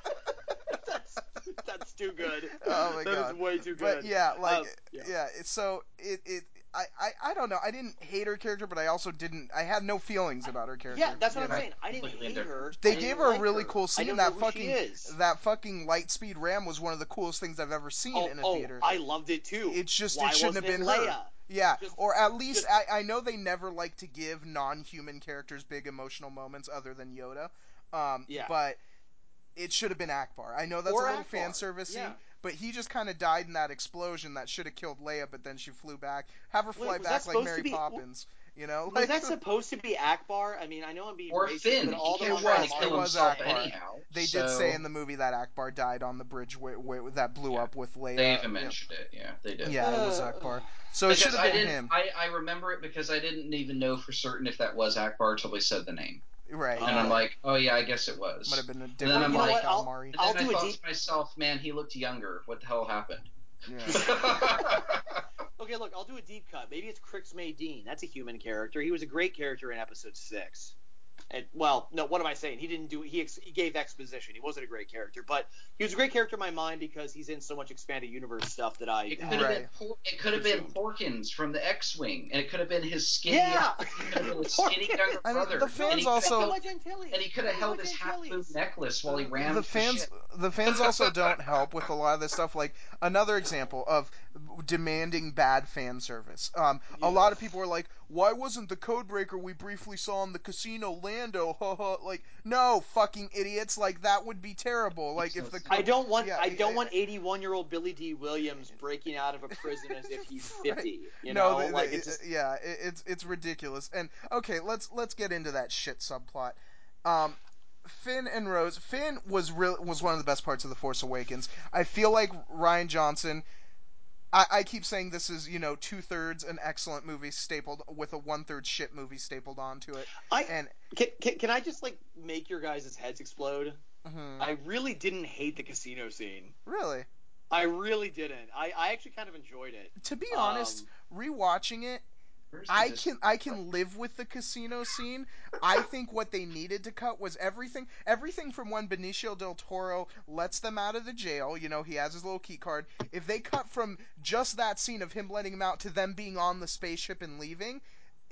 that's, that's too good. Oh my That god, is way too but good. yeah, like Um, yeah. yeah, it's so it it. I, I, I don't know. I didn't hate her character, but I also didn't. I had no feelings about her character. Yeah, that's what you I'm know? saying. I didn't Completely hate her. They I gave didn't her a like really her. cool I scene. don't That know who fucking she is. that fucking Lightspeed Ram was one of the coolest things I've ever seen Oh, in a oh, theater. I loved it too. It's just Why it shouldn't have wasn't been it her. Leia? Yeah, Just- or at least just- I, I know they never like to give non-human characters big emotional moments other than Yoda. Um, Yeah. But it should have been Akbar. I know that's Or a little Akbar, fan servicey, yeah. but he just kind of died in that explosion that should have killed Leia, but then she flew back. Have her fly Wait, was back that like supposed Mary to be- Poppins. You know, Was like, that supposed to be Akbar? I mean, I know I'm being Or racist, Finn. but all He the kept it trying was to it kill was himself Akbar. anyhow. They so... did say in the movie that Akbar died on the bridge where, where that blew Yeah. up with Leia. They even yeah. mentioned it. Yeah, they did. Yeah, it was Uh, Akbar. So it should Because have I been didn't, him. I, I remember it because I didn't even know for certain if that was Akbar until they said the name, Right. and I'm Oh. like, oh yeah, I guess it was. Might have been a And different then I'm you know like, what? I'll- calamari. and I'll then I do a thought deep- to myself, man, he looked younger. What the hell happened? Yeah. Okay, look, I'll do a deep cut. Maybe it's Crix Dean. That's a human character. He was a great character in episode six. And, well, no, what am I saying? He didn't do. He ex, he gave exposition. He wasn't a great character, but he was a great character in my mind because he's in so much expanded universe stuff that I. It could have have Right. been Por- it could have been consumed. Porkins from the X-wing, and it could have been his skinny, Yeah. it could have been his skinny Porkins. younger I mean, brother. the fans and he also- could Noah have, Gentilis. and he could have held Noah his half moon Gentilis. necklace while he ran the with fans the ship. the fans also don't help with a lot of this stuff. Like another example of demanding bad fan service. Um, Yeah. A lot of people are like, "Why wasn't the codebreaker we briefly saw in the casino Lando?" Like, no, fucking idiots! Like that would be terrible. Like if the sense. code- I don't want yeah, I don't I- want eighty-one-year-old Billy D. Williams breaking out of a prison as if he's fifty. You no, know, they- like they- it's just, yeah, it, it's it's ridiculous. And okay, let's let's get into that shit subplot. Um, Finn and Rose. Finn was real was one of the best parts of the Force Awakens. I feel like Rian Johnson. I, I keep saying this is, you know, two thirds an excellent movie stapled with a one third shit movie stapled onto it. I And can, can can I just like make your guys' heads explode? mhm. I really didn't hate the casino scene. Really, I really didn't. I, I actually kind of enjoyed it. to be Um, honest, rewatching it, Where's the I dis- can I can live with the casino scene. I think what they needed to cut was everything everything from when Benicio del Toro lets them out of the jail. You know, he has his little key card. If they cut from just that scene of him letting him out to them being on the spaceship and leaving,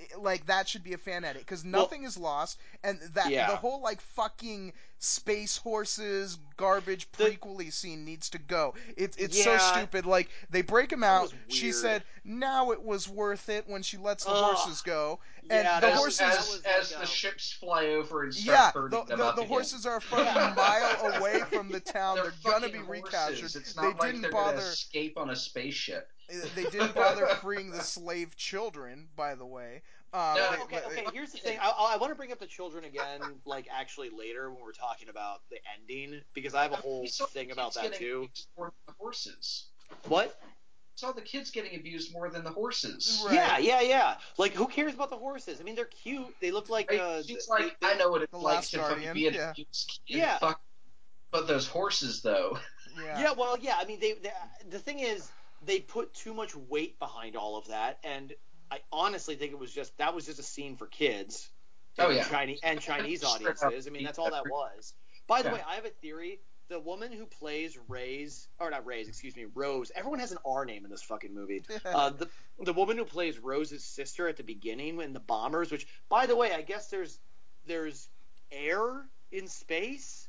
like that should be a fan edit because Well- nothing is lost, and that Yeah. the whole like fucking space horses garbage The- prequel-y scene needs to go. It's it's so Yeah. stupid. Like they break him That out. was She weird. said now it was worth it when she lets the Ugh. horses go, and Yeah, the that as, was- horses. that as, was as like the a- ships fly over and start Yeah, burning the, them the, up the again. horses are a fucking Yeah. mile away from the town. They're, They're, gonna be fucking recaptured. horses. It's They not like didn't they're gonna bother. escape on a spaceship. They didn't bother freeing the slave children, by the way. Um, No, they- okay, they- okay. Here's the thing. I, I want to bring up the children again, like actually later when we're talking about the ending, because I have a whole We saw thing the about kids that getting too. abused more than the horses. What? We saw the kids getting abused more than the horses. Right. Yeah, yeah, yeah. Like, who cares about the horses? I mean, they're cute. They look like. Right? Uh, She's they- like, they- I know what it's The like Last to Guardian, fucking be an yeah. abused kid. Yeah. Fuck. But those horses, though. yeah. Yeah, well, yeah. I mean, they, they. The thing is, they put too much weight behind all of that, and I honestly think it was just that was just a scene for kids. Oh, and yeah. Chinese and Chinese Straight up. audiences. I mean, that's all that was. By the Yeah. way, I have a theory. The woman who plays Ray's, or not Ray's, excuse me, Rose. Everyone has an R name in this fucking movie. Uh, the the woman who plays Rose's sister at the beginning in the bombers. Which, by the way, I guess there's there's air in space.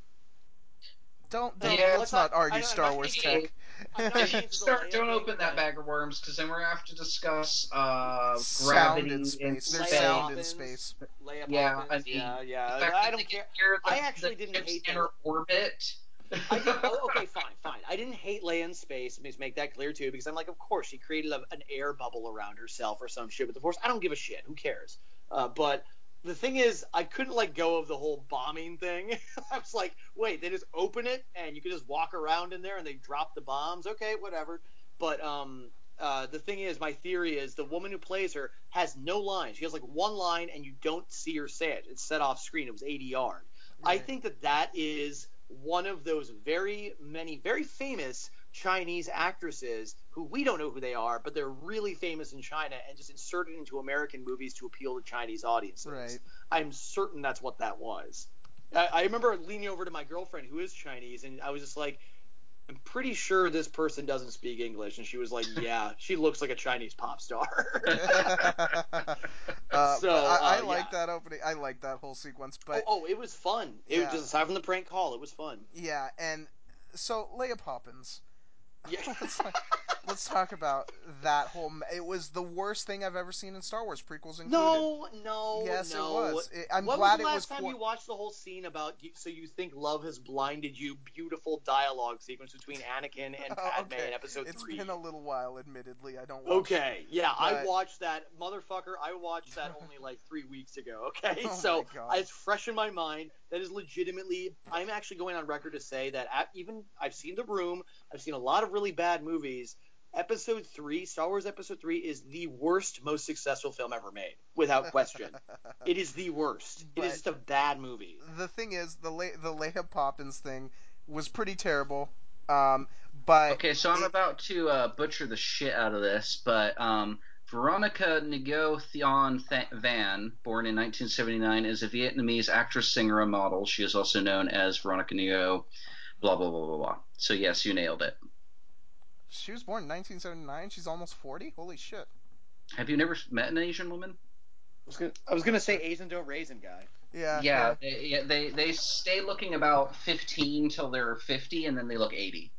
Don't don't Yeah, let's let's not not- argue I know- Star I'm not Wars gonna- tech. I'm not If getting you into the start, Leia don't thing, open that but- bag of worms, because then we're going to have to discuss uh, Sound gravity in space. There's Leia sound in Poppins. space. Leia Yeah, Poppins. I mean, yeah, yeah. The fact I that don't they care. can hear the, I actually the didn't ships hate the- enter orbit. I did, oh, okay, fine, fine. I didn't hate Leia in space. Let me just make that clear too, because I'm like, of course, she created a, an air bubble around herself or some shit with the Force. I don't give a shit. Who cares? Uh, but the thing is, I couldn't let go of the whole bombing thing. I was like, wait, they just open it and you can just walk around in there and they drop the bombs. Okay, whatever. But um, uh, the thing is, my theory is the woman who plays her has no line. She has like one line and you don't see her say it. It's set off screen. It was A D R'd. I Right. think that that is one of those very many, very famous Chinese actresses who we don't know who they are, but they're really famous in China and just inserted into American movies to appeal to Chinese audiences. Right. I'm certain that's what that was. I, I remember leaning over to my girlfriend who is Chinese, and I was just like, I'm pretty sure this person doesn't speak English. And she was like, yeah, she looks like a Chinese pop star. uh, So, but I, I uh, like yeah. that opening. I like that whole sequence. But oh, oh, it was fun. It Yeah. was just aside from the prank call, it was fun. yeah, and so Leia Poppins. Yeah. let's, talk, let's talk about that whole. It was the worst thing I've ever seen in Star Wars, prequels included. No, no, Yes, no. it was. It, I'm when glad was the it last was. time Qu- you watched the whole scene about you, so you think love has blinded you? Beautiful dialogue sequence between Anakin and Oh, Padme okay. in Episode It's Three. been a little while, admittedly. I don't. Watch Okay, yeah, I But- watched that, motherfucker. I watched that only like three weeks ago. Okay, Oh so my God. it's fresh in my mind. That is legitimately. I'm actually going on record to say that at, even I've seen The Room. I've seen a lot of really bad movies. Episode three, Star Wars Episode three, is the worst, most successful film ever made, without question. It is the worst. But- it is just a bad movie. The thing is, the Le- the Leia Poppins thing was pretty terrible. Um, but Okay, so I'm it- about to uh, butcher the shit out of this, but um, Veronica Ngo Thion Th- Van, born in nineteen seventy-nine, is a Vietnamese actress, singer, and model. She is also known as Veronica Ngo, blah, blah, blah, blah, blah. So, yes, you nailed it. she was born in nineteen seventy-nine. She's almost forty. Holy shit. Have you never met an Asian woman? I was gonna, I was gonna say Asian don't raisin guy. Yeah. Yeah, they, yeah, they they stay looking about fifteen till they're fifty, and then they look eighty.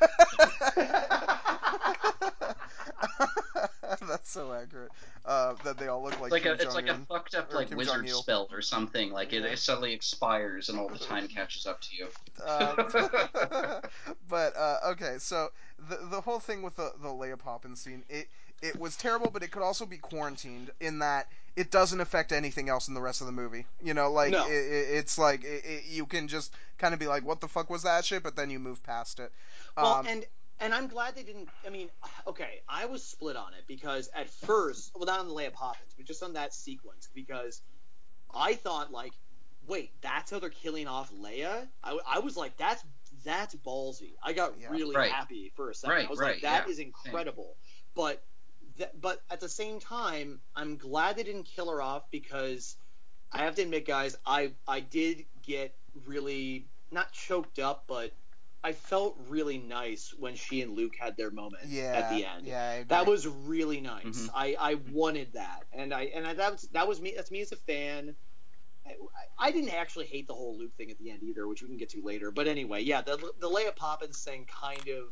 That's so accurate. Uh, that they all look like It's like Kim a it's like a Jong-un. fucked up or like Kim wizard Jong-il. spell or something. Like it, Yeah. it suddenly expires and all the time catches up to you. Um, but uh, okay, so the the whole thing with the the Leia Poppins scene, it it was terrible, but it could also be quarantined in that it doesn't affect anything else in the rest of the movie. You know, like No. it, it, it's like it, it, you can just kind of be like, "What the fuck was that shit?" But then you move past it. Well, Um, and and I'm glad they didn't. I mean, okay, I was split on it because at first, well, not on the Leia Poppins, but just on that sequence, because I thought like, wait, that's how they're killing off Leia. I, I was like, that's that's ballsy. I got Yeah. really Right. happy for a second. Right, I was right, like, that yeah, is incredible. But th- but at the same time, I'm glad they didn't kill her off because I have to admit, guys, I I did get really not choked up, but I felt really nice when she and Luke had their moment Yeah, at the end. yeah, I agree. That was really nice. Mhm. I, I wanted that, and I and I, that was that was me. That's me as a fan. I, I didn't actually hate the whole Luke thing at the end either, which we can get to later. But anyway, yeah, the the Leia Poppins thing kind of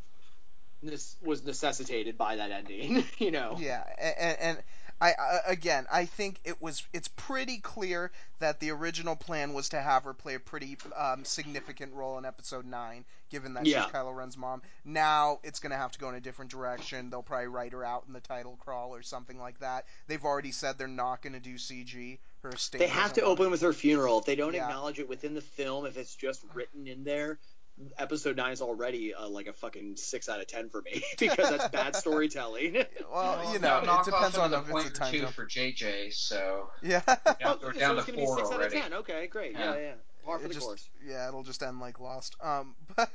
was necessitated by that ending, you know. Yeah, and, and I uh, again, I think it was it's pretty clear that the original plan was to have her play a pretty um, significant role in Episode Nine, given that Yeah. she's Kylo Ren's mom. Now it's gonna have to go in a different direction. They'll probably write her out in the title crawl or something like that. They've already said they're not gonna do C G. Her estate They have doesn't to want- open with her funeral. If they don't Yeah. acknowledge it within the film, if it's just written in there, Episode nine is already uh, like a fucking six out of ten for me because that's bad storytelling. Well, you now know, knock it depends off on another if it's point a or time two jump. for J J, so Yeah. we're Oh, down, we're so down it's to gonna be four six already. out of ten. Okay, great. Yeah, Yeah. yeah. yeah. Par for It the just, course. yeah, it'll just end like Lost. Um, but,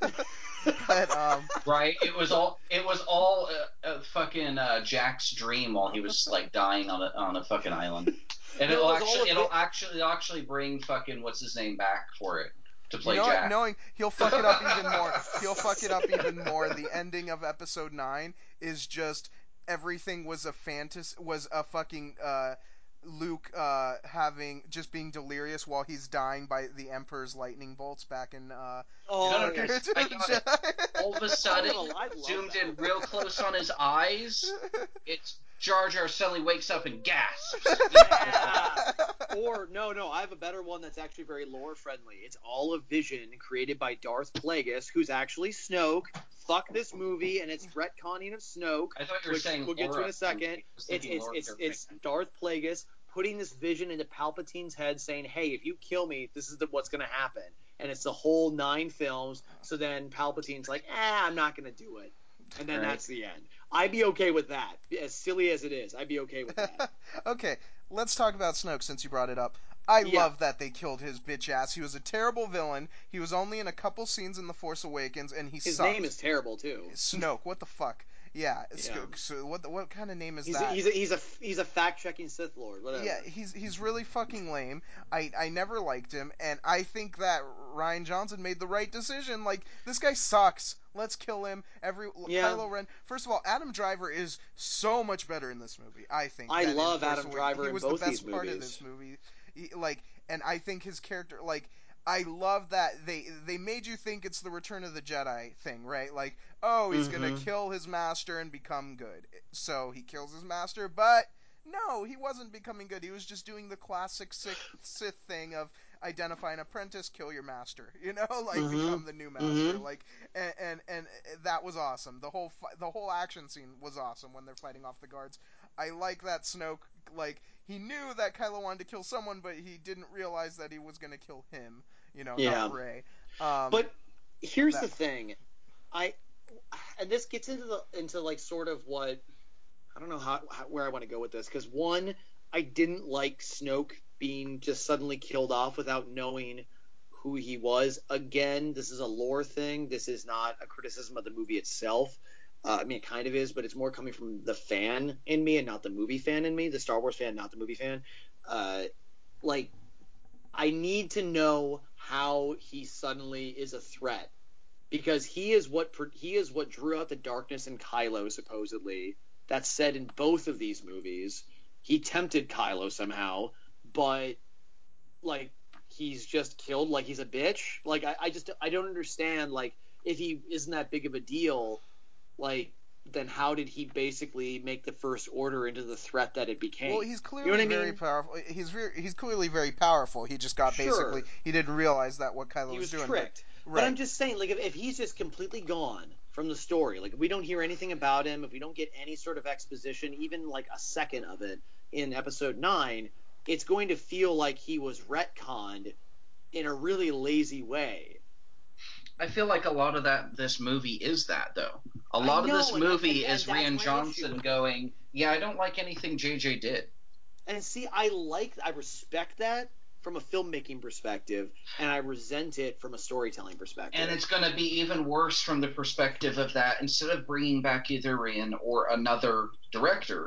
but um, Right? It was all it was all a, a fucking uh, Jack's dream while he was like dying on a on a fucking island. And No, it'll it was all actually a it'll bit- actually it'll actually bring fucking what's his name back for it to you play know Jack. what? Knowing he'll fuck it up even more. He'll fuck it up even more. The ending of Episode Nine is just everything was a fantasy. Was a fucking uh, Luke uh, having just being delirious while he's dying by the Emperor's lightning bolts back in. Uh, Oh, No, no, yeah. no, I got it. All of a sudden, Oh, I love zoomed that. in real close on his eyes. It's Jar Jar suddenly wakes up and gasps. Yeah. Or no, no, I have a better one that's actually very lore friendly. It's all a vision created by Darth Plagueis, who's actually Snoke. Fuck this movie and its retconning of Snoke, I thought you were which saying we'll get to in Laura. a second. I was It's thinking it's Laura it's Dern. it's Darth Plagueis putting this vision into Palpatine's head, saying, "Hey, if you kill me, this is the, what's going to happen." And it's the whole nine films. So then Palpatine's like, "Eh, I'm not going to do it." And then Right. that's the end. I'd be okay with that. As silly as it is, I'd be okay with that. Okay, let's talk about Snoke since you brought it up. I Yeah. love that they killed his bitch ass. He was a terrible villain. He was only in a couple scenes in The Force Awakens, and he His sucked. name is terrible too. Snoke. What the fuck? Yeah. Yeah. So what? What kind of name is He's that? a, he's a he's a he's a fact checking Sith Lord. Whatever. Yeah, he's he's really fucking lame. I I never liked him, and I think that Rian Johnson made the right decision. Like, this guy sucks. Let's kill him. Every Yeah. Kylo Ren. First of all, Adam Driver is so much better in this movie. I think. I than in love Force Adam Awakens. Driver He in was both the best these part of movies. this movie. He, like, and I think his character, like. I love that they they made you think it's the Return of the Jedi thing, right? Like, oh, he's gonna Mhm. kill his master and become good. So he kills his master, but no, he wasn't becoming good. He was just doing the classic Sith, Sith thing of identify an apprentice, kill your master. You know, like Mhm. become the new master. Mhm. Like, and, and and that was awesome. The whole fi- the whole action scene was awesome when they're fighting off the guards. I like that Snoke. Like, he knew that Kylo wanted to kill someone, but he didn't realize that he was gonna kill him. You know, Yeah. not Rey. Um, But here's that- the thing, I and this gets into the into like sort of what I don't know how, how where I want to go with this because one, I didn't like Snoke being just suddenly killed off without knowing who he was. Again, this is a lore thing. This is not a criticism of the movie itself. Uh, I mean, it kind of is, but it's more coming from the fan in me and not the movie fan in me, the Star Wars fan, not the movie fan. Uh, like, I need to know how he suddenly is a threat because he is what he is what drew out the darkness in Kylo supposedly. That's said in both of these movies. He tempted Kylo somehow, but like he's just killed like he's a bitch. Like I, I just I don't understand. Like if he isn't that big of a deal, like then how did he basically make the First Order into the threat that it became? Well, he's clearly you know what I very mean? powerful. He's very, he's clearly very powerful. He just got Sure. basically he didn't realize that what Kylo He was doing. tricked. But, But right. I'm just saying, like, if, if he's just completely gone from the story, like, if we don't hear anything about him, if we don't get any sort of exposition, even like a second of it in episode nine, it's going to feel like he was retconned in a really lazy way. I feel like a lot of that this movie is that though. A lot I of this know, and- and- movie and is that's my Rian issue Johnson with it. going, "Yeah, I don't like anything J J did." And see, I like, I respect that from a filmmaking perspective, and I resent it from a storytelling perspective. And it's going to be even worse from the perspective of that instead of bringing back either Rian or another director,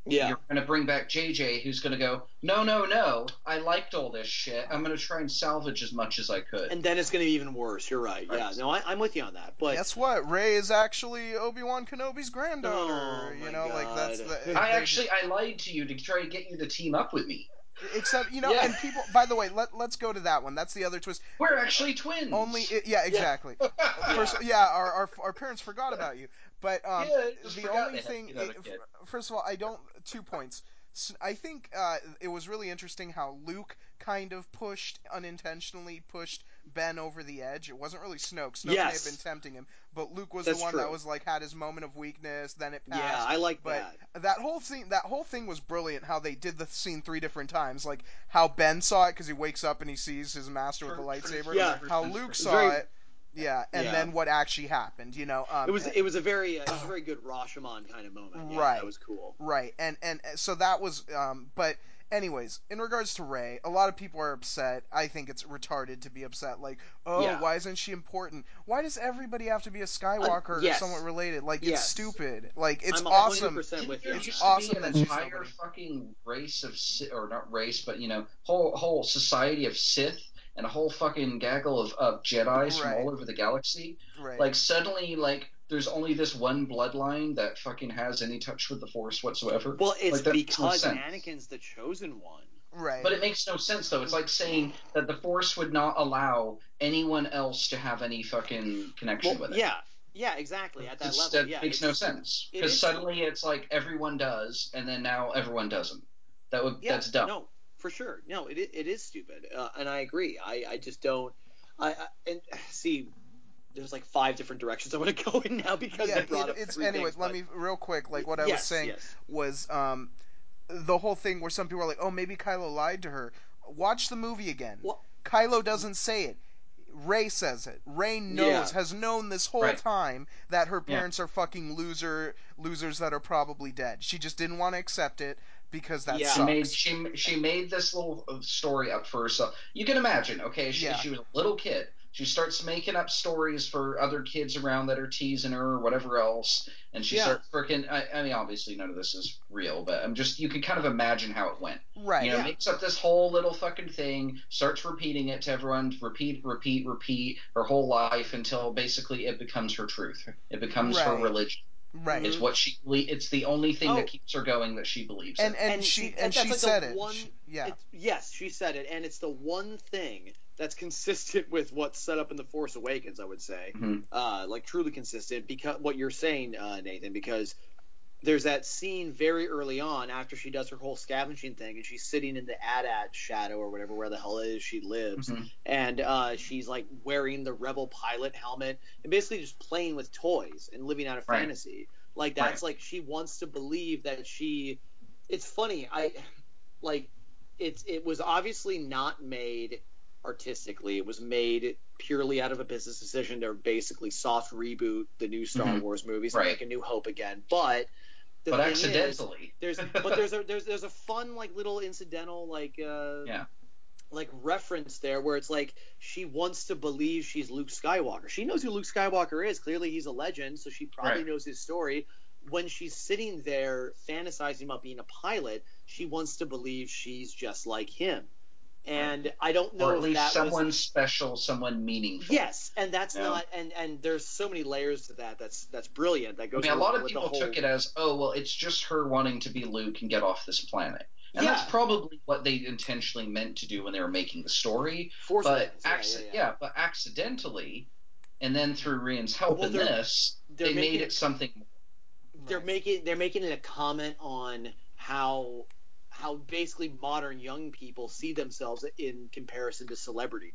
Yeah. You're going to bring back J J, who's going to go, no, no, no, I liked all this shit. I'm going to try and salvage as much as I could. And then it's going to be even worse. You're right. Right. Yeah. No, I, I'm with you on that. But guess what? Rey is actually Obi-Wan Kenobi's granddaughter. Oh, you my know, like that's God. the. I they actually, I lied to you to try to get you to team up with me. Except, you know, Yeah. and people. By the way, let let's go to that one. That's the other twist. We're actually twins. Only, it, yeah, exactly. Yeah. First, yeah, our, our our parents forgot about you. But um, Yeah, I just the forgot only they had thing, another it- kid. first of all, I don't. Two points. S- I think uh, it was really interesting how Luke kind of pushed, unintentionally pushed Ben over the edge. It wasn't really Snoke. Snoke may have Yes. been tempting him, but Luke was That's the one true. that was like had his moment of weakness. Then it passed. Yeah, I like but that. that whole scene, that whole thing was brilliant. How they did the scene three different times, like how Ben saw it because he wakes up and he sees his master with the lightsaber. Yeah. How Luke saw very- it. Yeah, and Yeah. then what actually happened, you know? Um, It was and- it was a very uh, it was a very good Rashomon kind of moment. Yeah, Right. that was cool. right, and and uh, so that was. Um, but anyways, in regards to Rey, a lot of people are upset. I think it's retarded to be upset. Like, oh, Yeah. why isn't she important? Why does everybody have to be a Skywalker yes. or somewhat related? Like, Yes. it's stupid. Like, it's I'm awesome. one hundred percent Didn't with you there on It's used that. to awesome be that an she's entire nobody. fucking race of Sith, or not race, but you know, whole whole society of Sith and a whole fucking gaggle of, of Jedis from Right. all over the galaxy? Right. Like suddenly, like there's only this one bloodline that fucking has any touch with the Force whatsoever. Well, it's like, that makes no because sense. Anakin's the chosen one. right. But it makes no sense though. It's like saying that the Force would not allow anyone else to have any fucking connection Well, with it. yeah, yeah, exactly. At that It's, level, that yeah, makes it's, no sense it because is suddenly stupid. it's like everyone does, and then now everyone doesn't. That would Yeah, that's dumb. no, for sure. No, it it is stupid, uh, and I agree. I, I just don't. I, I and see. There's like five different directions I want to go in now because yeah, you brought it, up it's three anyways. things. Let but- me real quick. Like what I was yes, saying yes. was um, the whole thing where some people are like, oh, maybe Kylo lied to her. Watch the movie again. Well, Kylo doesn't say it. Rey says it. Rey knows, Yeah. has known this whole Right. time that her Yeah. parents are fucking loser losers that are probably dead. She just didn't want to accept it because that Yeah. She sucks. made she she made this little story up for herself. You can imagine, okay? She, Yeah. she was a little kid. She starts making up stories for other kids around that are teasing her or whatever else, and she Yeah. starts freaking. I, I mean, obviously none of this is real, but I'm just you can kind of imagine how it went. Right. You know, Yeah. makes up this whole little fucking thing, starts repeating it to everyone, repeat, repeat, repeat her whole life until basically it becomes her truth. It becomes her Right. religion. Right. It's what she. It's the only thing Oh. that keeps her going that she believes And in. and, And she see, and that- that's she like said the it. one- She- yeah. It's, yes, she said it, and it's the one thing that's consistent with what's set up in the Force Awakens. I would say, Mhm. uh, like truly consistent. Because what you're saying, uh, Nathan, because there's that scene very early on after she does her whole scavenging thing, and she's sitting in the Adat shadow or whatever, where the hell it is she lives, Mhm. and uh, she's like wearing the Rebel pilot helmet and basically just playing with toys and living out a Right. fantasy. Like that's like she wants to believe that she. It's funny, I like it's it was obviously not made artistically. It was made purely out of a business decision to basically soft reboot the new Star Mhm. Wars movies and Right. make a New Hope again. But the But thing accidentally. is, there's but there's a there's there's a fun like little incidental like uh Yeah. like reference there where it's like she wants to believe she's Luke Skywalker. She knows who Luke Skywalker is. Clearly he's a legend, so she probably Right. knows his story. When she's sitting there fantasizing about being a pilot, she wants to believe she's just like him. And I don't know Or at if least that someone was special, someone meaningful. yes, and that's You know? not and and there's so many layers to that. That's that's brilliant. That I goes mean, a with, lot of with people the whole took it as, oh, well, it's just her wanting to be Luke and get off this planet. And Yeah. that's probably what they intentionally meant to do when they were making the story. Force but Awakens. Yeah, acci- yeah, yeah. but accidentally, and then through Rian's help Well, in they're- this, they're they made making- it something more. they're Right. making they're making it a comment on how how basically modern young people see themselves in comparison to celebrities.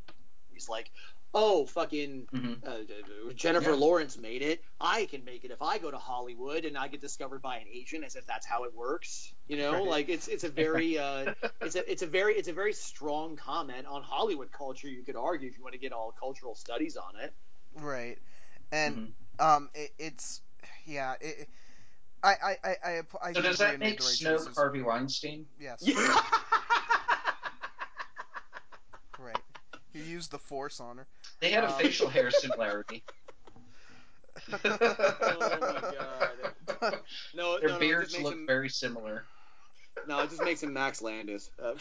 Like, oh, fucking Mhm. uh, Jennifer Yeah. Lawrence made it. I can make it if I go to Hollywood and I get discovered by an agent, as if that's how it works. You know, Right. like it's it's a very uh, it's a it's a very it's a very strong comment on Hollywood culture. You could argue if you want to get all cultural studies on it. Right. And Mhm. um, it, it's yeah. It, I I I I, I So think does Rey that made make the right Snoke choices. Harvey Weinstein? Yes. Yeah. Right. He used the Force on her. They had a Um, facial hair similarity. Oh my god. No, Their no, no. It just beards makes look him. very similar. No, it just makes him Max Landis. Uh,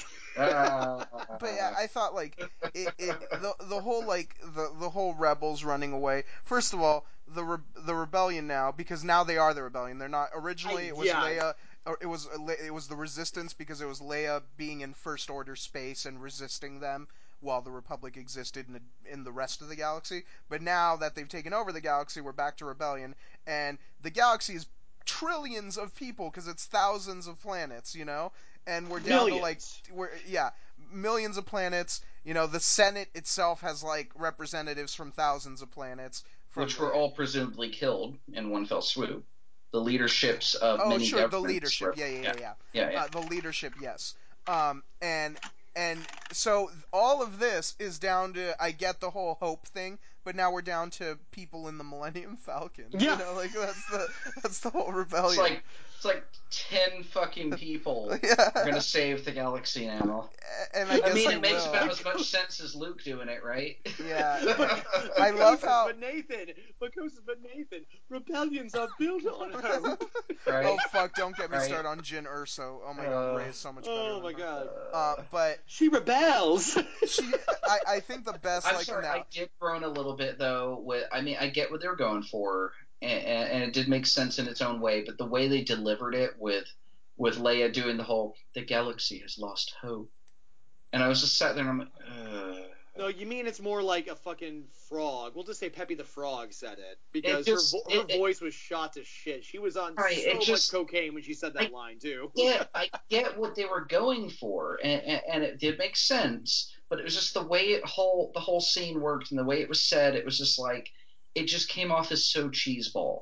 Uh, But yeah, I thought like it, it the the whole like the the whole rebels running away. First of all, the re- the rebellion now, because now they are the rebellion. They're not originally I, it was yeah. Leia or it was it was the resistance because it was Leia being in first order space and resisting them while the Republic existed in the, in the rest of the galaxy. But now that they've taken over the galaxy, we're back to rebellion, and the galaxy is trillions of people because it's thousands of planets, you know, and we're down to like Millions. we're yeah millions of planets. You know, the Senate itself has like representatives from thousands of planets. From which were all presumably killed in one fell swoop. The leaderships of oh many sure the governments leadership were, yeah yeah yeah, yeah yeah yeah, yeah. uh, the leadership yes um and and so all of this is down to I get the whole hope thing, but now we're down to people in the Millennium Falcon. You Yeah. know, like that's the that's the whole It's rebellion. like it's like ten fucking people are gonna Yeah, save the galaxy now. and I I guess mean, they it makes about will. as much sense as Luke doing it, right? Yeah, and I love Mycosis, how but Nathan. Mycosis, but Nathan. Rebellions are built on hope. oh Right, fuck! Don't get me right. started on Jyn Erso. Oh my god, Uh, Rey is so much better Oh than my her. god. Uh, uh, but She rebels. she, I, I think the best I'm like sorry, now. I did groan a little bit though. With, I mean, I get what they were going for, and, and it did make sense in its own way. But the way they delivered it with with Leia doing the whole "the galaxy has lost hope," and I was just sat there and I'm like, Ugh. No, you mean it's more like a fucking frog. We'll just say Peppy the Frog said it it because her just vo- her it, it voice was shot to shit. She was on right. It so much just cocaine when she said I that line too. get I get what they were going for, and, and, and it did make sense. But it was just the way it whole the whole scene worked and the way it was said. It was just like it just came off as so cheeseball.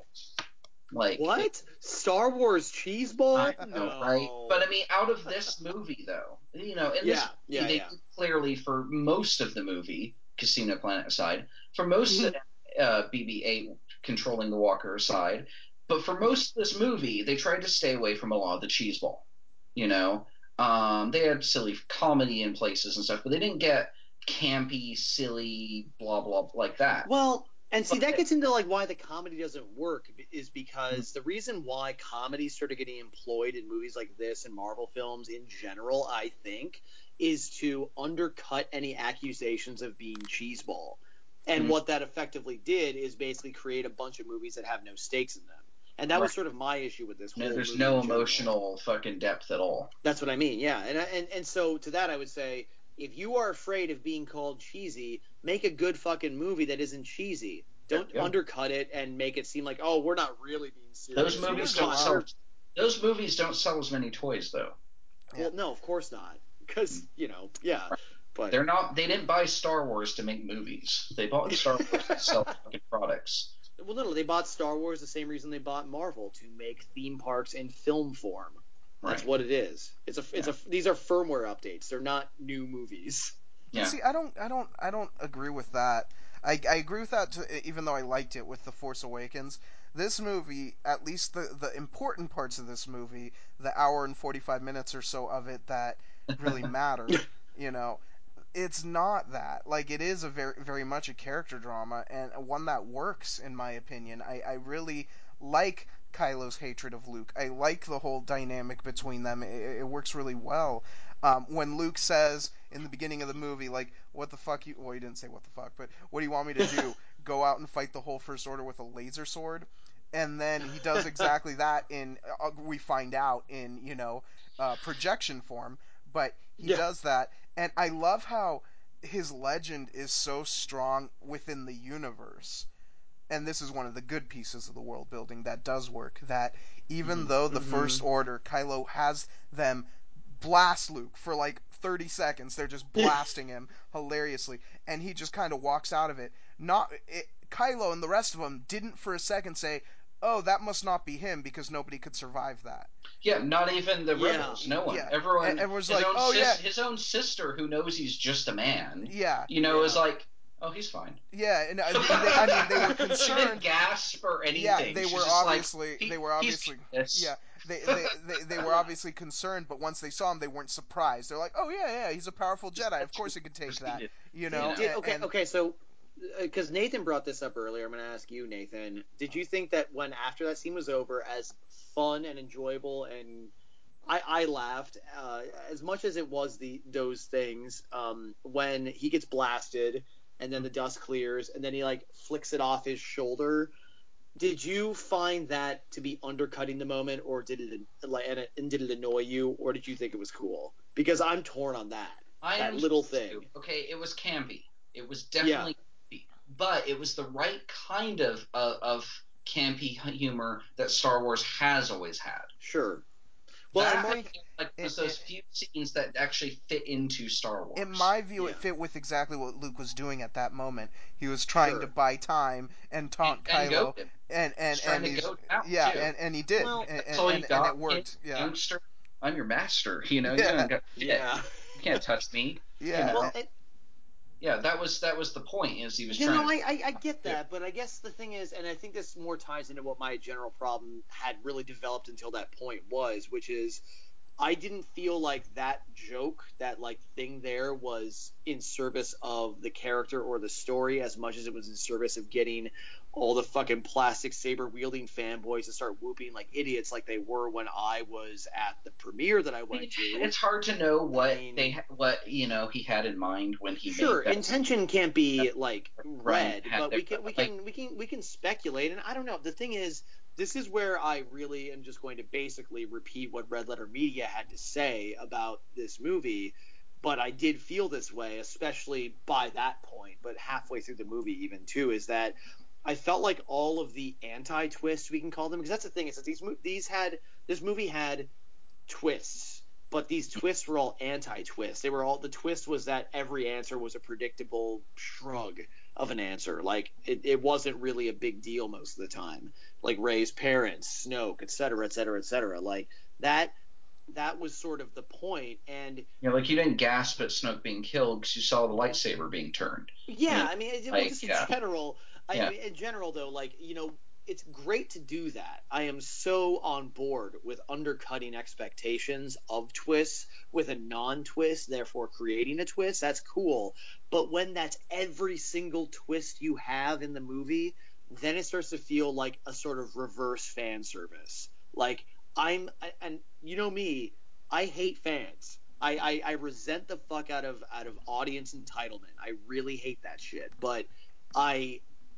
Like it, What? Star Wars cheeseball? I know, right? No. But I mean, out of this movie, though, you know, in this Yeah, movie, yeah, they yeah. did clearly for most of the movie, Casino Planet aside, for most uh, B B eight controlling the Walker aside, but for most of this movie, they tried to stay away from a lot of the cheeseball. You know, um, they had silly comedy in places and stuff, but they didn't get campy, silly, blah blah like that. Well, and see, But that gets into like why the comedy doesn't work is mm, because the reason why comedy started getting employed in movies like this and Marvel films in general, I think, is to undercut any accusations of being cheeseball. And mm, what that effectively did is basically create a bunch of movies that have no stakes in them. And that right. was sort of my issue with this No, whole there's movie no in general. emotional fucking depth at all. That's what I mean, yeah. And and and so to that I would say, if you are afraid of being called cheesy, make a good fucking movie that isn't cheesy. There Don't we go. undercut it and make it seem like, oh, we're not really being Those serious. movies George don't R. God, R. sell. we're Those movies don't sell as many toys though. Yeah. well, no, of course not, because you know, yeah, Right. but They're not. They didn't buy Star Wars to make movies. They bought Star Wars to sell fucking products. well, no, they bought Star Wars the same reason they bought Marvel to make theme parks in film form. That's Right. what it is. It's a it's Yeah. a these are firmware updates. They're not new movies. But Yeah. see, I don't, I don't, I don't agree with that. I, I agree with that, to, even though I liked it with The Force Awakens. This movie, at least the the important parts of this movie, the hour and forty five minutes or so of it that really matter, you know, it's not that. Like it is a very very much a character drama and one that works in my opinion. I, I really like Kylo's hatred of Luke. I like the whole dynamic between them. It, it works really well. Um, when Luke says in the beginning of the movie, like, "What the fuck you?" Well, he didn't say "what the fuck," but "What do you want me to do? Go out and fight the whole First Order with a laser sword?" And then he does exactly that in. Uh, we find out in you know uh, projection form, but he Yeah. does that, and I love how his legend is so strong within the universe. And this is one of the good pieces of the world building that does work. That even Mm-hmm. though the Mm-hmm. First Order, Kylo has them blast Luke for like thirty seconds. They're just blasting him hilariously, and he just kind of walks out of it. Not it, Kylo and the rest of them didn't for a second say, "Oh, that must not be him," because nobody could survive that. Yeah. Not even the Yeah. rebels. No one. Yeah, and Everyone. everyone's His like, own "Oh sis. yeah, His own sister, who knows he's just a man. yeah, You know, is Yeah. like, oh, he's fine. yeah," and uh, they, I mean, they were She didn't concerned. gasp or Yeah, anything. they She's were just like, obviously they he, were he's obviously this. yeah they, they they they were obviously concerned, but once they saw him, they weren't surprised. They're like, "Oh yeah, yeah, he's a powerful Just Jedi. that Of truth course he could take that." proceeded. You You know, know. Did, and, okay, and okay, so because Nathan brought this up earlier. I'm going to ask you, Nathan. Did you think that when after that scene was over, as fun and enjoyable and I, I laughed uh, as much as it was the those things um, when he gets blasted and then the dust clears and then he like flicks it off his shoulder. Did you find that to be undercutting the moment, or did it like and, it, and did it annoy you, or did you think it was cool? Because I'm torn on that. I That am little too. thing. Okay, it was campy. It was Yeah, definitely campy, but it was the right kind of uh, of campy humor that Star Wars has always had. sure. Well, That and I Mark, I think feel like it, was it those few scenes that actually fit into Star in Wars. my view, yeah, it fit with exactly what Luke was doing at that moment. He was trying to sure. buy time and And, taunt and Kylo, goad him. and He's and trying and to he's goad him out yeah, too. and and he did, Well, and That's all you and and it got, kid, worked. Yeah, youngster. I'm your master. You know, you yeah, don't got shit. yeah. You can't touch me. You yeah. know. Well, And, it, Yeah, that was that was the point. Is he was you trying know, to I, I, I get do. that, but I guess the thing is, and I think this more ties into what my general problem had really developed until that point was, which is I didn't feel like that joke, that like thing there was in service of the character or the story as much as it was in service of getting all the fucking plastic saber wielding fanboys to start whooping like idiots like they were when I was at the premiere that I went to. It's hard to know I what mean, they what you know he had in mind when he sure, made that. intention can't that be like Ryan read, had but there, we can we like can we can we can speculate. And I don't know. The thing is, this is where I really am just going to basically repeat what Red Letter Media had to say about this movie. But I did feel this way, especially by that point, but halfway through the movie even too, is that I felt like all of the anti-twists, we can call them, because that's the thing, is that these these had this movie had twists, but these twists were all anti-twists. They were all the twist was that every answer was a predictable shrug of an answer. Like it, it wasn't really a big deal most of the time. Like Rey's parents, Snoke, et cetera, et cetera, et cetera. Like that that was sort of the point. And you know, like you didn't gasp at Snoke being killed because you saw the lightsaber being turned. You yeah, know, I mean, it, well, like just in yeah, general, I, I yeah. mean, in general though, like you know, it's great to do that. I am so on board with undercutting expectations of twists with a non-twist, therefore creating a twist. That's cool. But when that's every single twist you have in the movie, then it starts to feel like a sort of reverse fan service. Like I'm, I, and you know me, I hate fans. I, I, I resent the fuck out of out of audience entitlement. I really hate that shit. But I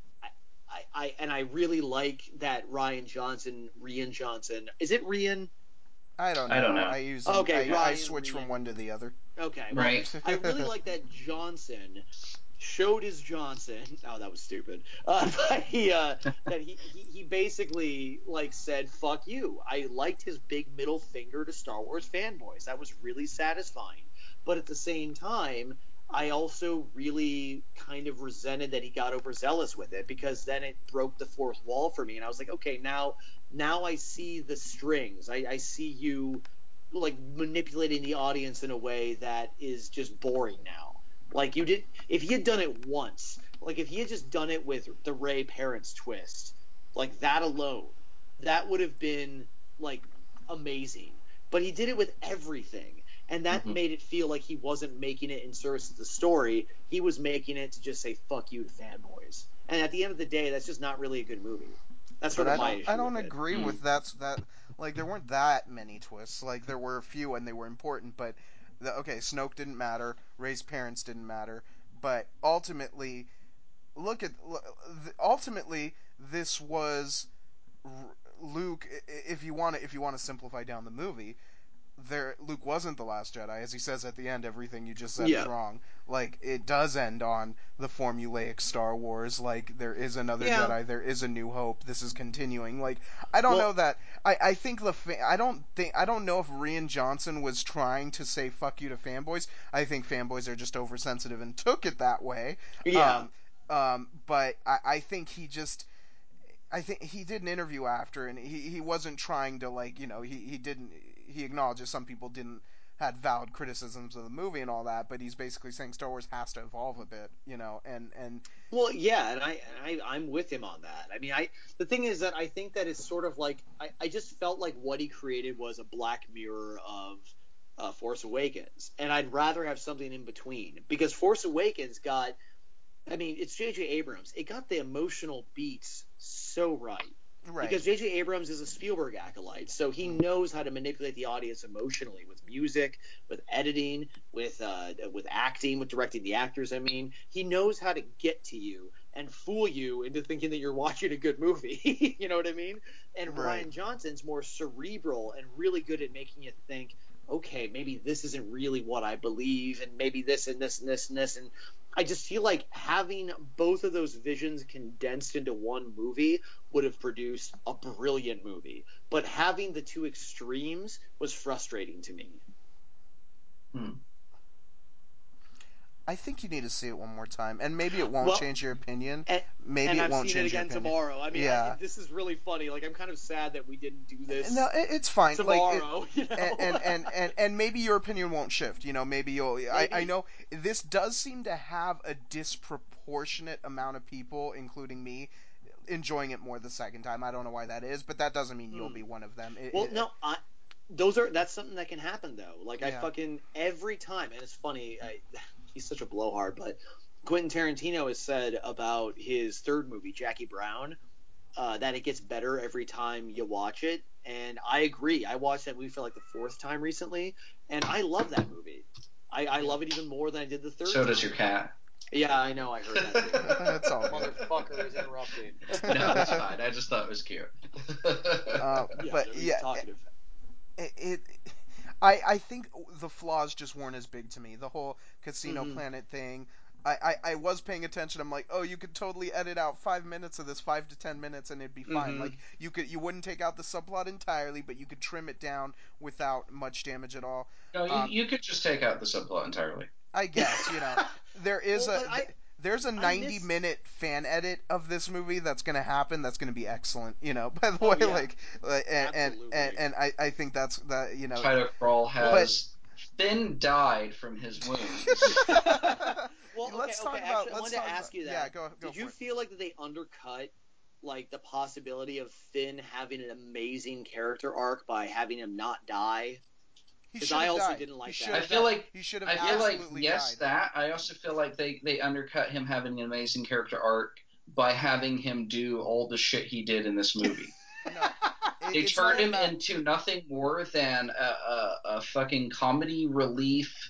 I, I and I really like that Ryan Johnson, Rian Johnson. Is it Rian? I don't I don't know. know. I use them. Okay, I I Ryan, switch from one Rian. to the other. Okay, well, Right. I really like that Johnson showed his Johnson. Oh, that was stupid. Uh, but he, uh, that he, he he basically like said, "Fuck you." I liked his big middle finger to Star Wars fanboys. That was really satisfying. But at the same time, I also really kind of resented that he got overzealous with it because then it broke the fourth wall for me, and I was like, okay, now now I see the strings. I, I see you like manipulating the audience in a way that is just boring now. Like you did, if he had done it once, like if he had just done it with the Rey parents twist, like that alone, that would have been like amazing. But he did it with everything, and that hmm made it feel like he wasn't making it in service of the story. He was making it to just say "fuck you" to fanboys. And at the end of the day, that's just not really a good movie. That's But sort of I my don't I issue don't with it. agree Mm. with that's that like there weren't that many twists. Like there were a few and they were important, but the, okay, Snoke didn't matter, Rey's parents didn't matter, but ultimately look at ultimately this was Luke if you want to if you want to simplify down the movie, there Luke wasn't the last Jedi. As he says at the end, everything you just said is Yeah, wrong. Like it does end on the formulaic Star Wars. Like there is another yeah. Jedi, there is a New Hope. This is continuing. Like I don't know Well, that. I I think the fa- I don't think I don't know if Rian Johnson was trying to say fuck you to fanboys. I think fanboys are just oversensitive and took it that way. yeah. Um, um, but I, I think he just I think he did an interview after, and he, he wasn't trying to like you know he, he didn't he acknowledges some people didn't had valid criticisms of the movie and all that, but he's basically saying Star Wars has to evolve a bit, you know, and and Well, yeah, and I, and I I'm with him on that. I mean, I the thing is that I think that it's sort of like I, I just felt like what he created was a black mirror of uh, Force Awakens, and I'd rather have something in between because Force Awakens got I mean, it's J J Abrams. It got the emotional beats so right. Right. Because J J Abrams is a Spielberg acolyte, so he knows how to manipulate the audience emotionally with music, with editing, with uh, with acting, with directing the actors. I mean, he knows how to get to you and fool you into thinking that you're watching a good movie. You know what I mean? And Right. Rian Johnson's more cerebral and really good at making you think, okay, maybe this isn't really what I believe, and maybe this and this and this and this. And I just feel like having both of those visions condensed into one movie would have produced a brilliant movie. But having the two extremes was frustrating to me. Hmm. I think you need to see it one more time, and maybe it won't Well, change your opinion. and, Maybe and it I've won't seen it change your again opinion. tomorrow. I mean, Yeah. I, this is really funny. Like, I'm kind of sad that we didn't do this No, it, it's fine. tomorrow. Like, it, you know? and, and, and, and and maybe your opinion won't shift. You know, maybe you'll. Maybe. I, I know this does seem to have a disproportionate amount of people, including me, enjoying it more the second time. I don't know why that is, but that doesn't mean you'll Hmm. be one of them. It, Well, it, no, I, those are that's something that can happen though. Like I Yeah. fucking every time, and it's funny. I, he's such a blowhard, but Quentin Tarantino has said about his third movie, Jackie Brown, uh, that it gets better every time you watch it. And I agree. I watched that movie for like the fourth time recently, and I love that movie. I, I love it even more than I did the third So time. does your cat. Yeah, I know. I heard that too. It's all good. Motherfucker is interrupting. No, it's fine. I just thought it was cute. Uh, Yeah, but no, he's yeah, talkative. it, it I I think the flaws just weren't as big to me. The whole Casino Mhm. Planet thing. I, I, I was paying attention. I'm like, oh, you could totally edit out five minutes of this, five to ten minutes, and it'd be fine. Mhm. Like you could, you wouldn't take out the subplot entirely, but you could trim it down without much damage at all. No, you, Um, you could just take out the subplot entirely. I guess you know there is Well, a but I- there's a I ninety miss- minute fan edit of this movie that's gonna happen. That's gonna be excellent. You know, by the Oh, way, yeah. like, like and, and Absolutely. and and I I think that's that you know. Tyler Kroll But- has Finn died from his wounds. Well, okay, Let's talk okay. about- Actually, I let's wanted talk to ask about- you that. yeah, go- go Did you for it. feel like that they undercut like the possibility of Finn having an amazing character arc by having him not die? He 'Cause should I have also died. didn't like he that. should I have feel died. like he should have I feel like absolutely yes, died. that. I also feel like they they undercut him having an amazing character arc by having him do all the shit he did in this movie. No, it- They it's turned not him about- into nothing more than a, a, a fucking comedy relief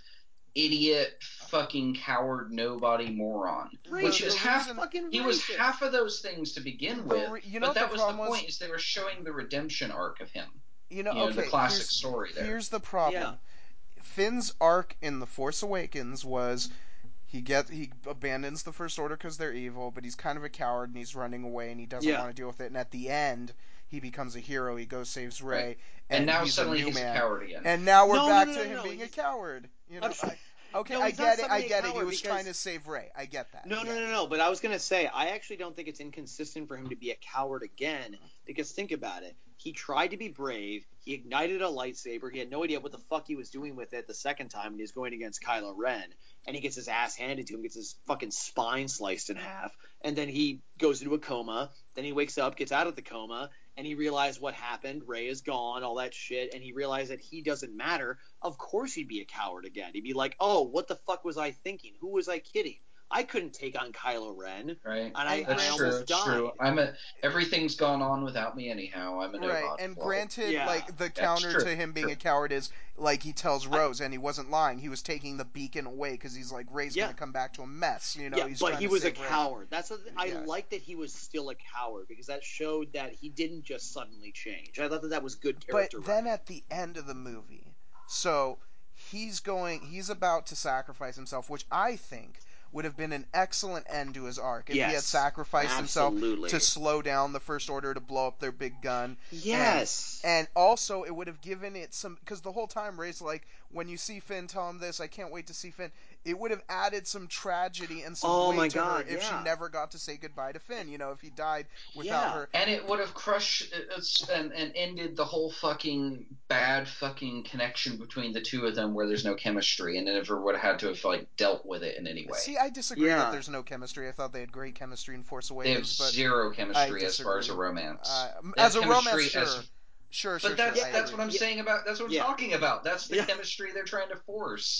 idiot fucking coward nobody moron. Which The is half reason- fucking he was racist. half of those things to begin The with. re- you know but what that the was the problem was? point is they were showing the redemption arc of him. You know, You know, okay. the classic here's, story there. Here's the problem. Finn's arc in The Force Awakens was he get he abandons the First Order because they're evil, but he's kind of a coward and he's running away and he doesn't Yeah. want to deal with it. And at the end, he becomes a hero. He goes saves Rey, Right. and, And now he's suddenly a new he's man. a coward again. And now we're No, no, back no, to no, him no, being a he's- coward. You know, I'm- I, okay, No, I he's not get it. I suddenly a get it. He coward was because- trying to save Rey. I get that. No, no, yeah. no, no, no. But I was gonna say, I actually don't think it's inconsistent for him to be a coward again. Because think about it. He tried to be brave. He ignited a lightsaber. He had no idea what the fuck he was doing with it the second time, and he was going against Kylo Ren. And he gets his ass handed to him, gets his fucking spine sliced in half, and then he goes into a coma. Then he wakes up, gets out of the coma, and he realized what happened. Rey is gone, all that shit, and he realized that he doesn't matter. Of course he'd be a coward again. He'd be like, oh, what the fuck was I thinking? Who was I kidding? I couldn't take on Kylo Ren. Right. And I, That's and I true. almost It's died. true. I'm a. Everything's gone on without me anyhow. I'm a Right, Nobot. and Well, granted, yeah, like the that's counter true, to him being true. a coward is like he tells Rose, and he wasn't lying. He was taking the beacon away because he's like Rey's Yeah. gonna come back to a mess. You know, yeah, he's but trying he to was a save Rey. coward. That's a, I Yeah. like that he was still a coward because that showed that he didn't just suddenly change. I thought that that was good But character. then writing. at the end of the movie, so he's going, he's about to sacrifice himself, which I think would have been an excellent end to his arc if he had Yes, sacrificed absolutely. himself to slow down the First Order to blow up their big gun. Yes. And, and also, it would have given it some, because the whole time Rey's like, when you see Finn, tell him this. I can't wait to see Finn. It would have added some tragedy and some Oh weight my to her God, if she yeah. never got to say goodbye to Finn. You know, if he died without Yeah. her. And it would have crushed it's, and, and ended the whole fucking bad fucking connection between the two of them where there's no chemistry and never would have had to have like dealt with it in any way. See, I disagree Yeah. that there's no chemistry. I thought they had great chemistry in Force They have Awakens, but zero I chemistry as far as a disagree. romance. Uh, They have as a chemistry romance, sure, as- sure, sure, But that's sure. I that's agree. what I'm Yeah. saying about that's what I'm Yeah. talking about. That's the Yeah. chemistry they're trying to force.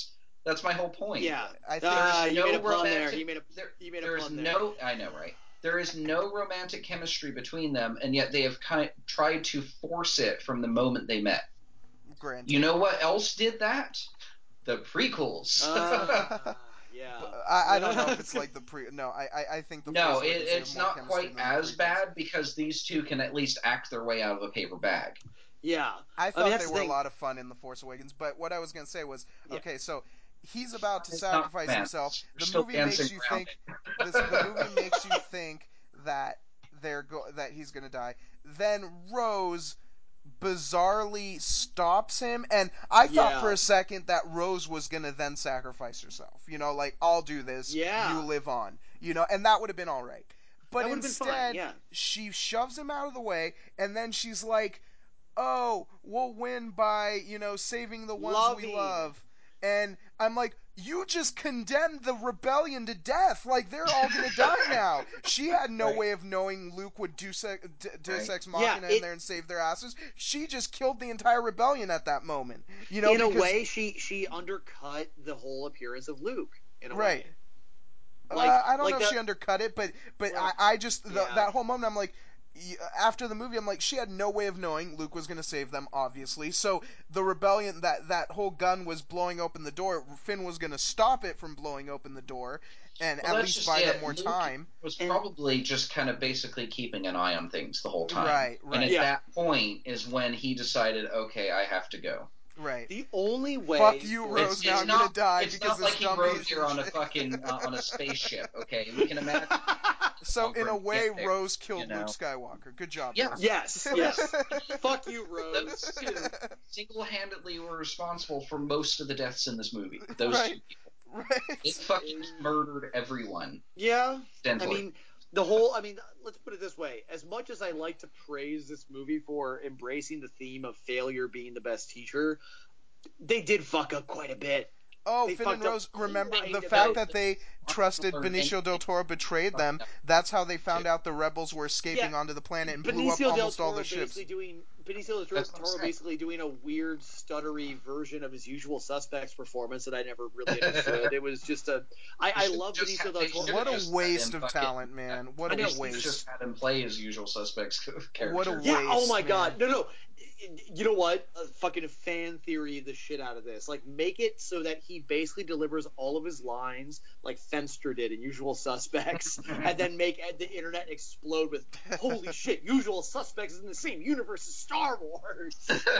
That's my whole point. Yeah. I think Ah, There's you no made a pun there. romantic. You made a There, you made a there is pun there. no. I know, right? There is no romantic chemistry between them, and yet they have kind of tried to force it from the moment they met. granted. You know what else did that? The prequels. Ah, yeah. I, I don't know if it's like the pre. No, I I, I think the no, Force it, Awakens have it's more not chemistry quite than the as prequels. bad because these two can at least act their way out of a paper bag. Yeah. I I thought mean, they that's the were a thing. lot of fun in the Force Awakens, but what I was gonna say was, Yeah. okay, so he's about to It's not sacrifice romance. himself. You're The still movie makes dancing you around think it. this. The movie makes you think that they're go that he's gonna die. Then Rose bizarrely stops him, and I thought Yeah. for a second that Rose was gonna then sacrifice herself. You know, like, I'll do this, Yeah. you live on. You know, and that would have been all right. But That would've been fine, instead, yeah. she shoves him out of the way, and then she's like, "Oh, we'll win by, you know, saving the ones Loving. we love." And I'm like, you just condemned the rebellion to death. Like, they're all gonna die now. She had no Right. way of knowing Luke would do se- d- Deus Right. Ex Yeah, Machina it- in there and save their asses. She just killed the entire rebellion at that moment. You know, in because a way, she she undercut the whole appearance of Luke. In a right. way. Like, Like, uh, I don't like know the, if she undercut it, but but well, I, I just the, yeah. that whole moment I'm like, after the movie I'm like, she had no way of knowing Luke was going to save them, obviously. So the rebellion, that that whole gun was blowing open the door. Finn was going to stop it from blowing open the door, and Well, at that's least just buy them it. more Luke time. was And- probably just kind of basically keeping an eye on things the whole time. Right, And right. at Yeah. that point is when he decided, okay, I have to go. Right. The only way. Fuck you, for- Rose. It's, now it's I'm not, gonna die it's because not this like he dumb rode Asian here on a chick- fucking uh, on a spaceship. Okay, we can imagine. So in a Longer to way, get there, Rose killed you know? Luke Skywalker. Good job, Yeah. Rose. Yes, yes. Fuck you, Rose. Those two single-handedly were responsible for most of the deaths in this movie. Those Right. two people. Right. They fucking murdered everyone. Yeah. I Accidentally. mean, the whole. I mean, let's put it this way: as much as I like to praise this movie for embracing the theme of failure being the best teacher, they did fuck up quite a bit. Oh, They Finn and fucked up Rose, remember quite the a fact bit. that they trusted learn Benicio del anything. Toro betrayed them. That's how they found out the rebels were escaping Yeah. onto the planet and blew up Benicio del almost all Toro the ships. basically doing Benicio del That's what I'm Toro saying. basically doing a weird stuttery version of his Usual Suspects performance that I never really understood. It was just a I, I should've love just Benicio had- del they Toro. should've What a just had waste him of fucking- talent, man. What I a know. He's waste. just had him play his Usual Suspects character. What a Yeah. Oh waste, my man. god. No, no. You know what? A fucking fan theory the shit out of this. Like, make it so that he basically delivers all of his lines like Fenster did in Usual Suspects, and then make the internet explode with "Holy shit! Usual Suspects is in the same universe as Star Wars."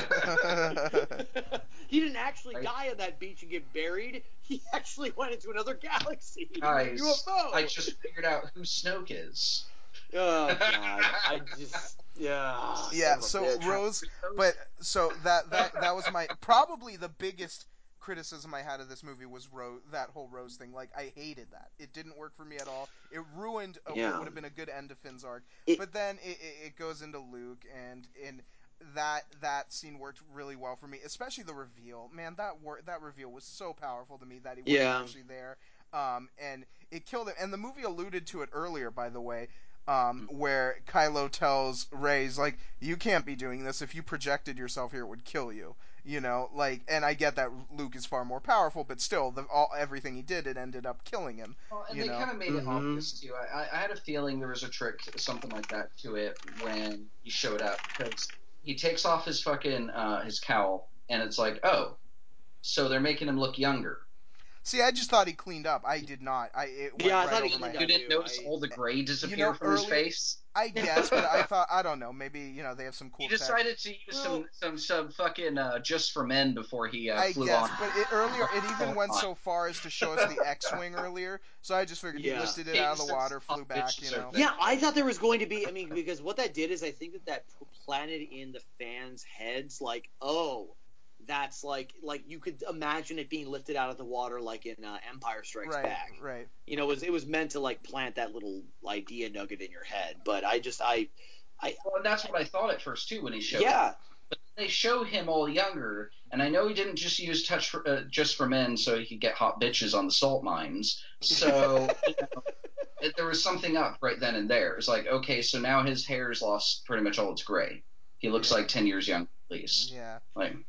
He didn't actually Right. die on that beach and get buried. He actually went into another galaxy. Guys, U F O. I just figured out who Snoke is. Oh god. I just yeah. Yeah, son of a so bitch. Rose, but so that that that was my probably the biggest criticism I had of this movie was Rose, that whole Rose thing. Like, I hated that. It didn't work for me at all. It ruined a, Yeah. what would have been a good end to Finn's arc. It- but then it, it, it goes into Luke, and in that that scene worked really well for me, especially the reveal. Man, that wor- that reveal was so powerful to me that he wasn't Yeah. actually there. Um, and it killed it. And the movie alluded to it earlier, by the way. Um, where Kylo tells Rey, he's like, you can't be doing this. If you projected yourself here, it would kill you. You know, like, and I get that Luke is far more powerful, but still, the, all everything he did, it ended up killing him. Well, and You they know? kind of made it Mhm. obvious too. I, I had a feeling there was a trick, something like that, to it when he showed up, because he takes off his fucking uh, his cowl, and it's like, oh, so they're making him look younger. See, I just thought he cleaned up. I did not. I it went Yeah, I right thought he over my cleaned You head. up. didn't too. notice I- all the gray disappear You know, from his earlier- face? I guess, but I thought, I don't know, maybe, you know, they have some cool He tech. decided to use Well- some some some fucking uh, Just for Men before he uh, I flew guess, on. but it, earlier it even Hold went on. so far as to show us the X-wing earlier. So I just figured he Yeah. lifted it He out of the just water, hot flew back. bitches You know. over Yeah, I thought there was going to be. I mean, because what that did is, I think that that planted in the fans' heads, like, oh, that's like, like you could imagine it being lifted out of the water, like in uh, Empire Strikes Right, Back. right. You know, it was it was meant to like plant that little idea nugget in your head. But I just, I, I, Well, and that's what I thought at first too when he showed yeah, up. But they show him all younger, and I know he didn't just use touch for, uh, Just for Men so he could get hot bitches on the salt mines. So you know, it, there was something up right then and there. It's like, okay, so now his hair's lost pretty much all its gray. He looks Yeah. like ten years young at least. Yeah. Like, hmm.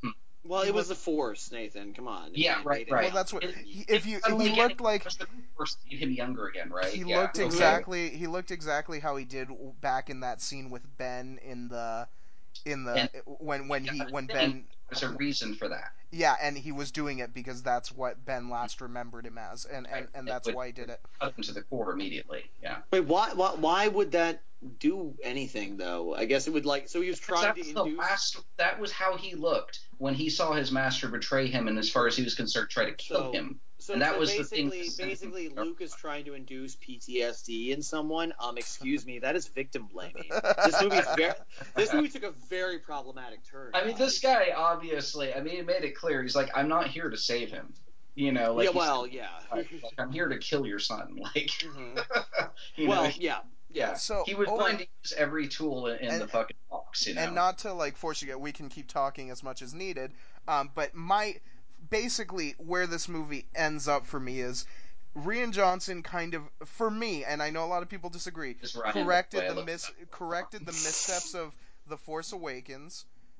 Well, he it was looked- the Force, Nathan. Come on. I Yeah, mean, right, they didn't- right. Well, that's what It- he, it if you suddenly he getting looked like the Force made him younger again, right? he Yeah, looked okay. exactly he looked exactly how he did back in that scene with Ben in the in the And when when he I when think Ben there's a reason for that. yeah, and he was doing it because that's what Ben last remembered him as, and and, and that's It why he did it. Cut him to the core immediately. Yeah. Wait, why, why, why would that do anything though? I guess it would like. So he was trying that to was the induce. last, that was how he looked when he saw his master betray him, and as far as he was concerned, try to kill So- him. So, and that so was the thing basically, that sent him basically, to- Luke is trying to induce P T S D in someone. Um, excuse me, that is victim blaming. This movie's very. This movie took a very problematic turn. I mean, this guys. guy obviously. I mean, he made it clear. He's like, I'm not here to save him. You know, like Yeah, he's- well, yeah. like, I'm here to kill your son. Like, Mhm. you Well, know, yeah, yeah. So he was oh, trying to use every tool in, in and- the fucking box. You know, And not to like force you, we can keep talking as much as needed. Um, but my basically where this movie ends up for me is Rian Johnson kind of, for me, and I know a lot of people disagree, Just Ryan, corrected the way I the look mis at it. corrected the missteps of The Force Awakens,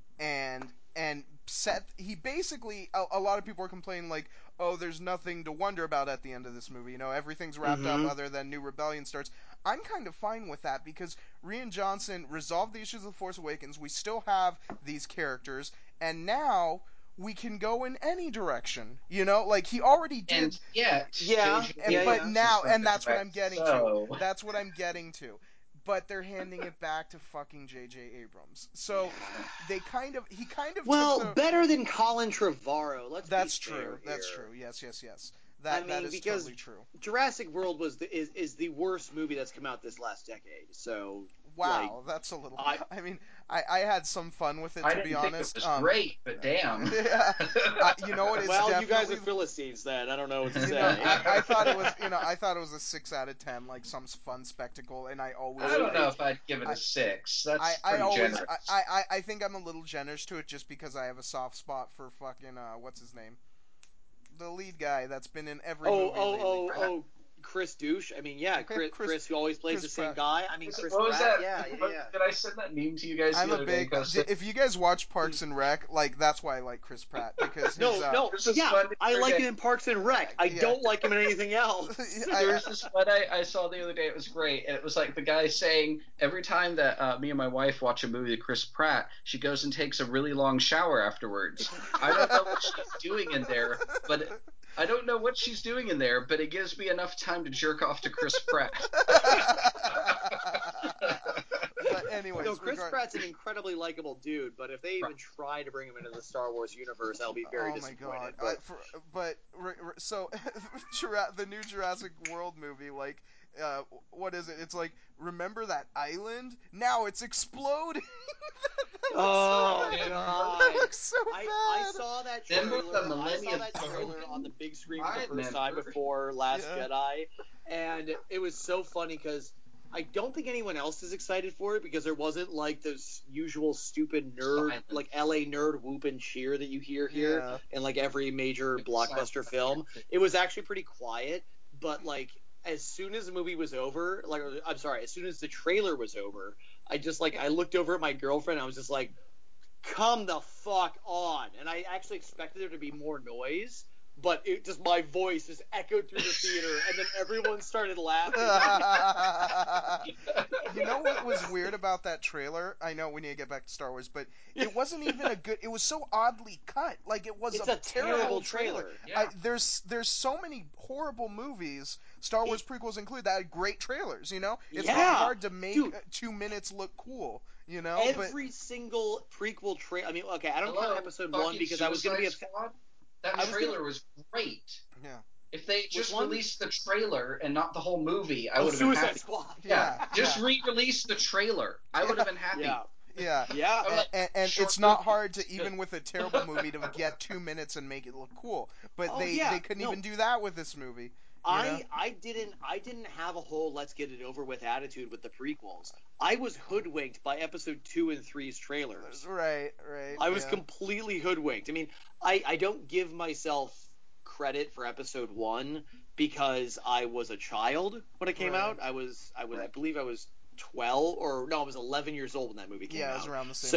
and and set he basically a, a lot of people are complaining like, oh, there's nothing to wonder about at the end of this movie. You know, everything's wrapped Mhm. up other than New Rebellion starts. I'm kind of fine with that because Rian Johnson resolved the issues of The Force Awakens. We still have these characters, and now we can go in any direction. You know, like he already did. And yet, Yeah, J J And, yeah, but yeah. now, Just and that's what direct, I'm getting so- to. That's what I'm getting to. But they're handing it back to fucking J J Abrams. So they kind of, he kind of Well, took the. better than Colin Trevorrow. Let's. That's be true. fair That's here. true. Yes, yes, yes. That I that mean, is because- totally true. Jurassic World was the, is is the worst movie that's come out this last decade. So Wow, that's a little. I, I- mean, I, I had some fun with it I to didn't be think honest. it was Um, great, but damn. yeah, uh, you know what is well, you guys definitely- are Philistines then. I don't know what to You say. know, I, I thought it was, you know, I thought it was a six out of ten, like some fun spectacle, and I always. I don't like, know if I'd give it a I- six. That's I, I pretty always, generous. I, I, I think I'm a little generous to it just because I have a soft spot for fucking, uh, what's his name? The lead guy that's been in every oh, movie oh, lately. oh, oh, Chris Douche. I mean, yeah, Chris, Chris- Chris, who always plays Chris the same Pratt. guy. I mean, Was- Chris what was Pratt. that? Yeah, yeah, What- yeah. Did I send that meme to you guys I'm the a other big. day? 'Cause If you guys watch Parks and Rec, like that's why I like Chris Pratt because No, his, uh, no, This is yeah, fun the I other like day. him in Parks and Rec. I Yeah. don't like him in anything else. I- There was this one I, I saw the other day. It was great, and it was like the guy saying every time that uh, me and my wife watch a movie with Chris Pratt, she goes and takes a really long shower afterwards. I don't know what she's doing in there, but I don't know what she's doing in there, but it gives me enough time to jerk off to Chris Pratt. but anyways, No, Chris regard- Pratt's an incredibly likable dude, but if they even try to bring him into the Star Wars universe, I'll be very oh my disappointed. god! I, for, but r- r- so Jura- the new Jurassic World movie, like, uh, what is it? It's like, remember that island? Now it's exploding. That looks Oh, so bad. God. That looks so I, bad. I saw that Remember trailer. the I saw Millennium that trailer Falcon? on the big screen I for the first time remember. before Last Yeah. Jedi, and it was so funny because I don't think anyone else is excited for it because there wasn't like this usual stupid nerd, Silence. like L A nerd whoop and cheer that you hear here Yeah. in like every major blockbuster film. It was actually pretty quiet, but like as soon as the movie was over, like I'm sorry, as soon as the trailer was over, I just like I looked over at my girlfriend. And I was just like, "Come the fuck on!" And I actually expected there to be more noise, but it just my voice just echoed through the theater, and then everyone started laughing. You know what was weird about that trailer? I know we need to get back to Star Wars, but it wasn't even a good. It was so oddly cut. Like it was It's a, a terrible trailer. trailer. Yeah. I, there's there's so many horrible movies, Star Wars prequels included, that had great trailers. You know, it's Yeah, not hard to make dude. uh, two minutes look cool. You know, Every single prequel trailer. I mean, okay, I don't Hello, count episode one fucking because I was going to be a. Suicide Squad? That I was trailer gonna- was great. but yeah, If they had just one? released the trailer and not the whole movie, I Oh, would have been Suicide happy. Squad. Yeah, Yeah, just yeah. re-release the trailer. I would have been happy. Yeah, yeah. yeah. I'm And, like, and, and short it's not movies. hard to, even with a terrible movie, to get two minutes and make it look cool. But Oh, they, yeah, they couldn't no. even do that with this movie. You I know? I didn't I didn't have a whole let's get it over with attitude with the prequels. I was hoodwinked by episode two and three's trailers. Right, right. I was yeah. completely hoodwinked. I mean, I, I don't give myself credit for episode one because I was a child when it came Right. out. I was I was I Right. believe I was twelve or no, I was eleven years old when that movie came Yeah, out. it was around the same so age.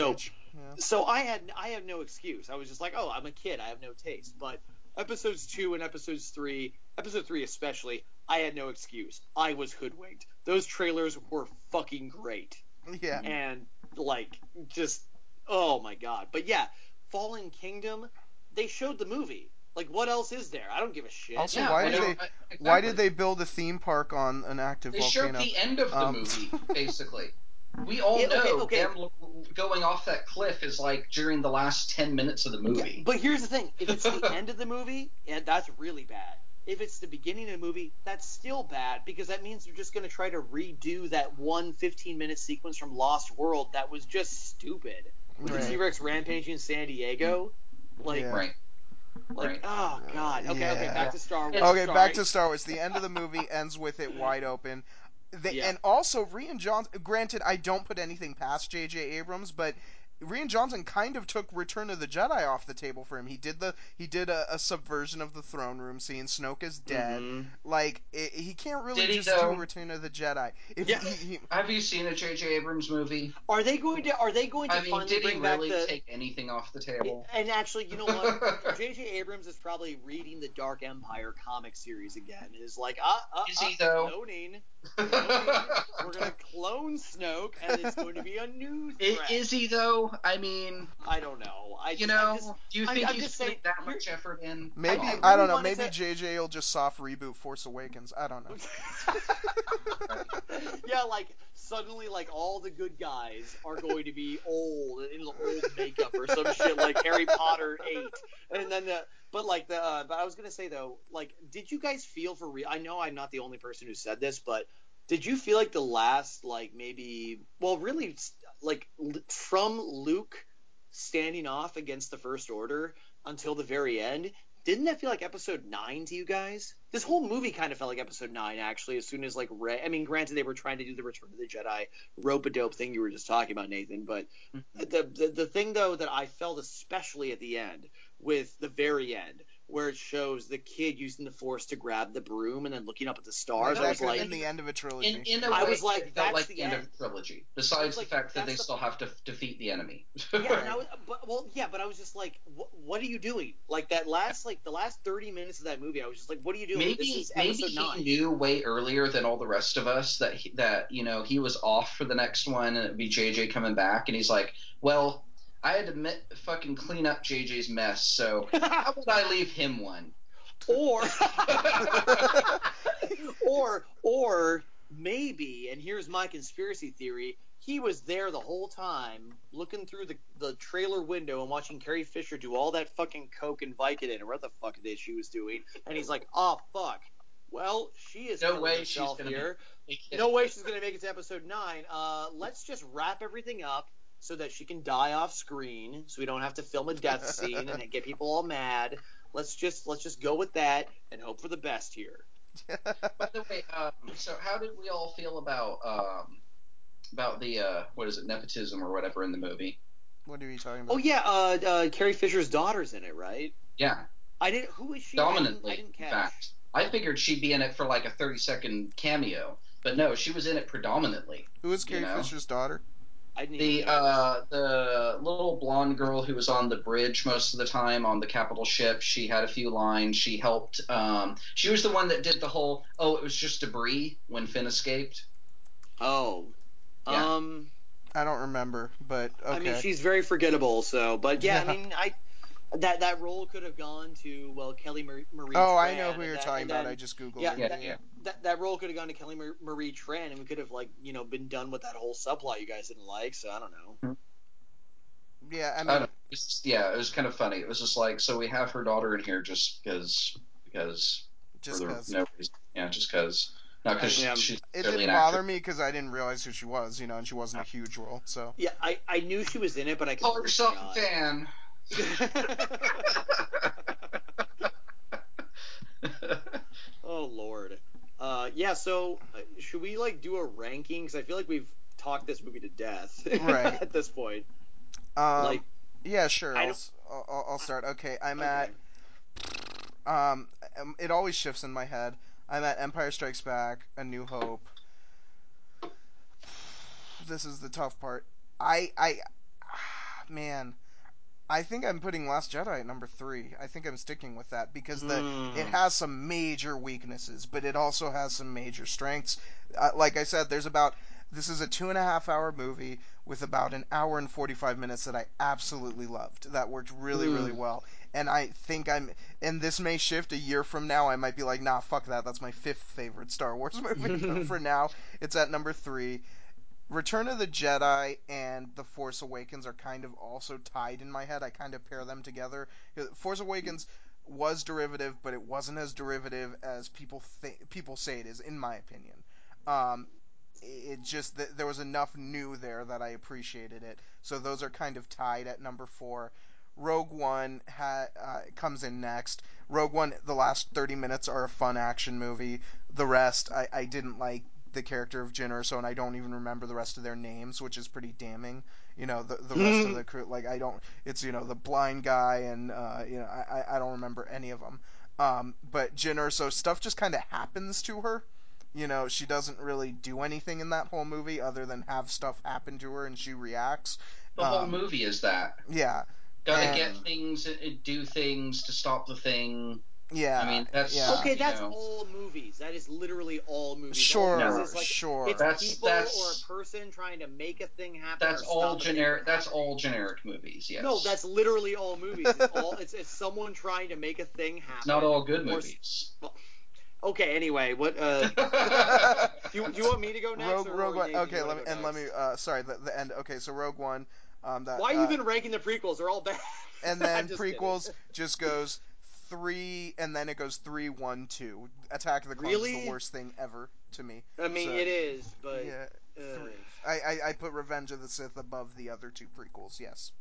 Yeah. So I had I had no excuse. I was just like, oh, I'm a kid. I have no taste. But episodes two and episodes three, episode three especially, I had no excuse. I was hoodwinked. Those trailers were fucking great. Yeah. And like just oh my god. But yeah, Fallen Kingdom, they showed the movie. Like what else is there? I don't give a shit. Also, Yeah, why I did know, they I- exactly. why did they build a theme park on an active They showed volcano? the end of the Um, movie, basically. We all Yeah, know okay, okay. them l- going off that cliff is like during the last ten minutes of the Yeah, movie. but here's the thing: if it's the end of the movie, yeah, that's really bad. If it's the beginning of the movie, that's still bad because that means they're just going to try to redo that one fifteen-minute sequence from Lost World that was just stupid with the Right. T-Rex rampaging San Diego. Like, Yeah. Right. like, Right. oh god. Okay, okay, Yeah. back to Star Wars. It's- Okay, Sorry. back to Star Wars. The end of the movie ends with it wide open. They, Yeah. And also, Rian Johnson, granted, I don't put anything past J J. Abrams, but Rian Johnson kind of took Return of the Jedi off the table for him. He did the he did a, a subversion of the throne room scene. Snoke is dead. Mhm. Like it, he can't really Did he, just do though? Return of the Jedi. If Yeah. he, he, Have you seen a J J. Abrams movie? Are they going to? Are they going to I mean, finally did he bring back really the? take anything off the table? And actually, you know what? J J. Abrams is probably reading the Dark Empire comic series again. And is like, ah, ah, Is ah, he, though? cloning, cloning. We're gonna clone Snoke, and it's going to be a new threat. I- Is he, though? I mean, I don't know. I you just, know, I'm just, do you I'm, think I'm he's just putting saying. that Here, much effort in? maybe I I, really don't know. wanted Maybe to- J J will just soft reboot Force Awakens. I don't know. Yeah, like suddenly, like all the good guys are going to be old in old makeup or some shit like Harry Potter eight, and then the but like the uh, but I was gonna say though, like, did you guys feel for real? I know I'm not the only person who said this, but did you feel like the last like maybe well really like from Luke standing off against the First Order until the very end? Didn't that feel like episode nine to you guys? This whole movie kind of felt like episode nine, actually, as soon as, like, Rey... I mean, granted, they were trying to do the Return of the Jedi rope-a-dope thing you were just talking about, Nathan, but the, the the thing, though, that I felt especially at the end, with the very end, where it shows the kid using the Force to grab the broom and then looking up at the stars, That I was could have like... been the end of a trilogy. In, in a I way, was like, it felt that's like the the end of end. a trilogy. I Besides was like, the fact that that's they the- still have to f- defeat the enemy. Yeah, and I was, but well, yeah, but I was just like, what, what are you doing? Like that last, like the last thirty minutes of that movie, I was just like, what are you doing? Maybe This is maybe episode he nine. knew way earlier than all the rest of us that he, that you know he was off for the next one and it'd be J J coming back and he's like, well, I had to mi- fucking clean up J J's mess, so how would I leave him one? or, or, or maybe, and here's my conspiracy theory: he was there the whole time, looking through the, the trailer window and watching Carrie Fisher do all that fucking coke and Vicodin, or what the fuck it is she was doing, and he's like, oh fuck. Well, she is No killing way she's herself gonna here. make it. No way she's gonna make it to episode nine. Uh, let's just wrap everything up so that she can die off screen, so we don't have to film a death scene and get people all mad. Let's just let's just go with that and hope for the best here. By the way, um, so how did we all feel about um, about the uh, what is it, nepotism or whatever in the movie? What are you talking about? Oh yeah, uh, uh, Carrie Fisher's daughter's in it, right? Yeah, I didn't. Who is she? dominantly. I didn't, I didn't In catch. fact, I figured she'd be in it for like a thirty second cameo, but no, she was in it predominantly. Who is you Carrie know? Fisher's daughter? I didn't The even notice. uh, the little blonde girl who was on the bridge most of the time on the capital ship, she had a few lines. She helped. Um, she was the one that did the whole "oh, it was just debris" when Finn escaped. Oh, Yeah. um, I don't remember, but okay. I mean she's very forgettable. So, but yeah, Yeah. I mean I that that role could have gone to well Kelly Marie, Marie Oh, Tran, I know who and you're that, talking and about. then, I just googled yeah, her. Yeah, that, yeah. that that role could have gone to Kelly Mar- Marie Tran, and we could have like you know been done with that whole subplot you guys didn't like. So I don't know. Yeah, I I mean, don't know. It's just, yeah, it was kind of funny. It was just like, so we have her daughter in here just because, because just for the because. no reason. Yeah, just because. Not because I- she's It necessarily didn't an bother actress. me because I didn't realize who she was, you know, and she wasn't a huge role. So Yeah, I, I knew she was in it, but I Call completely yourself forgot. a fan. Oh Lord. Uh, yeah. So uh, should we like do a ranking? Because I feel like we've talked this movie to death Right. at this point. um, Like yeah, sure. I I'll, don't. s- I'll I'll start. Okay, I'm Okay. at um, um, it always shifts in my head. I'm at Empire Strikes Back, A New Hope. This is the tough part. I I man, I think I'm putting Last Jedi at number three. I think I'm sticking with that because the Mm. it has some major weaknesses, but it also has some major strengths. Uh, like I said, there's about this is a two and a half hour movie with about an hour and forty-five minutes that I absolutely loved. That worked really, really Mm. well. And I think I'm, and this may shift a year from now. I might be like, nah, fuck that. That's my fifth favorite Star Wars movie. But for now, it's at number three. Return of the Jedi and The Force Awakens are kind of also tied in my head. I kind of pair them together. Force Awakens was derivative, but it wasn't as derivative as people think people say it is, in my opinion. Um, it just th- there was enough new there that I appreciated it. So those are kind of tied at number four. Rogue One ha- uh, comes in next. Rogue One, the last thirty minutes are a fun action movie. The rest, I, I didn't like the character of Jyn Erso, and I don't even remember the rest of their names, which is pretty damning. You know, the the rest of the crew, like I don't. It's you know the blind guy, and uh, you know I I don't remember any of them. Um, but Jyn Erso, stuff just kind of happens to her. You know, she doesn't really do anything in that whole movie other than have stuff happen to her, and she reacts. The whole Um, movie is that. yeah, Got to and get things, and do things to stop the thing. I yeah, mean, that's yeah. Okay, you that's know, all movies. That is literally all movies. All movies Sure, is like sure. it's that's people or a that's person trying to make a thing happen that's or all stop a thing generic. from That's happening. all generic movies. Yes. No, that's literally all movies. It's all it's it's someone trying to make a thing happen. It's not all good or, movies. well, okay, anyway, what uh do you, do you want me to go next Rogue or, Rogue or One. Nathan, Okay, you let want me to go and let next? me. Uh, sorry, the, the end. Okay, so Rogue One. Um, that. Why are you uh, even ranking the prequels? They're all bad. and I'm then just prequels kidding. just goes three, and then it goes three, one, two. Attack of the Clones is Really? the worst thing ever to me. I mean, So, it is, but yeah, uh, three. I, I I put Revenge of the Sith above the other two prequels. Yes.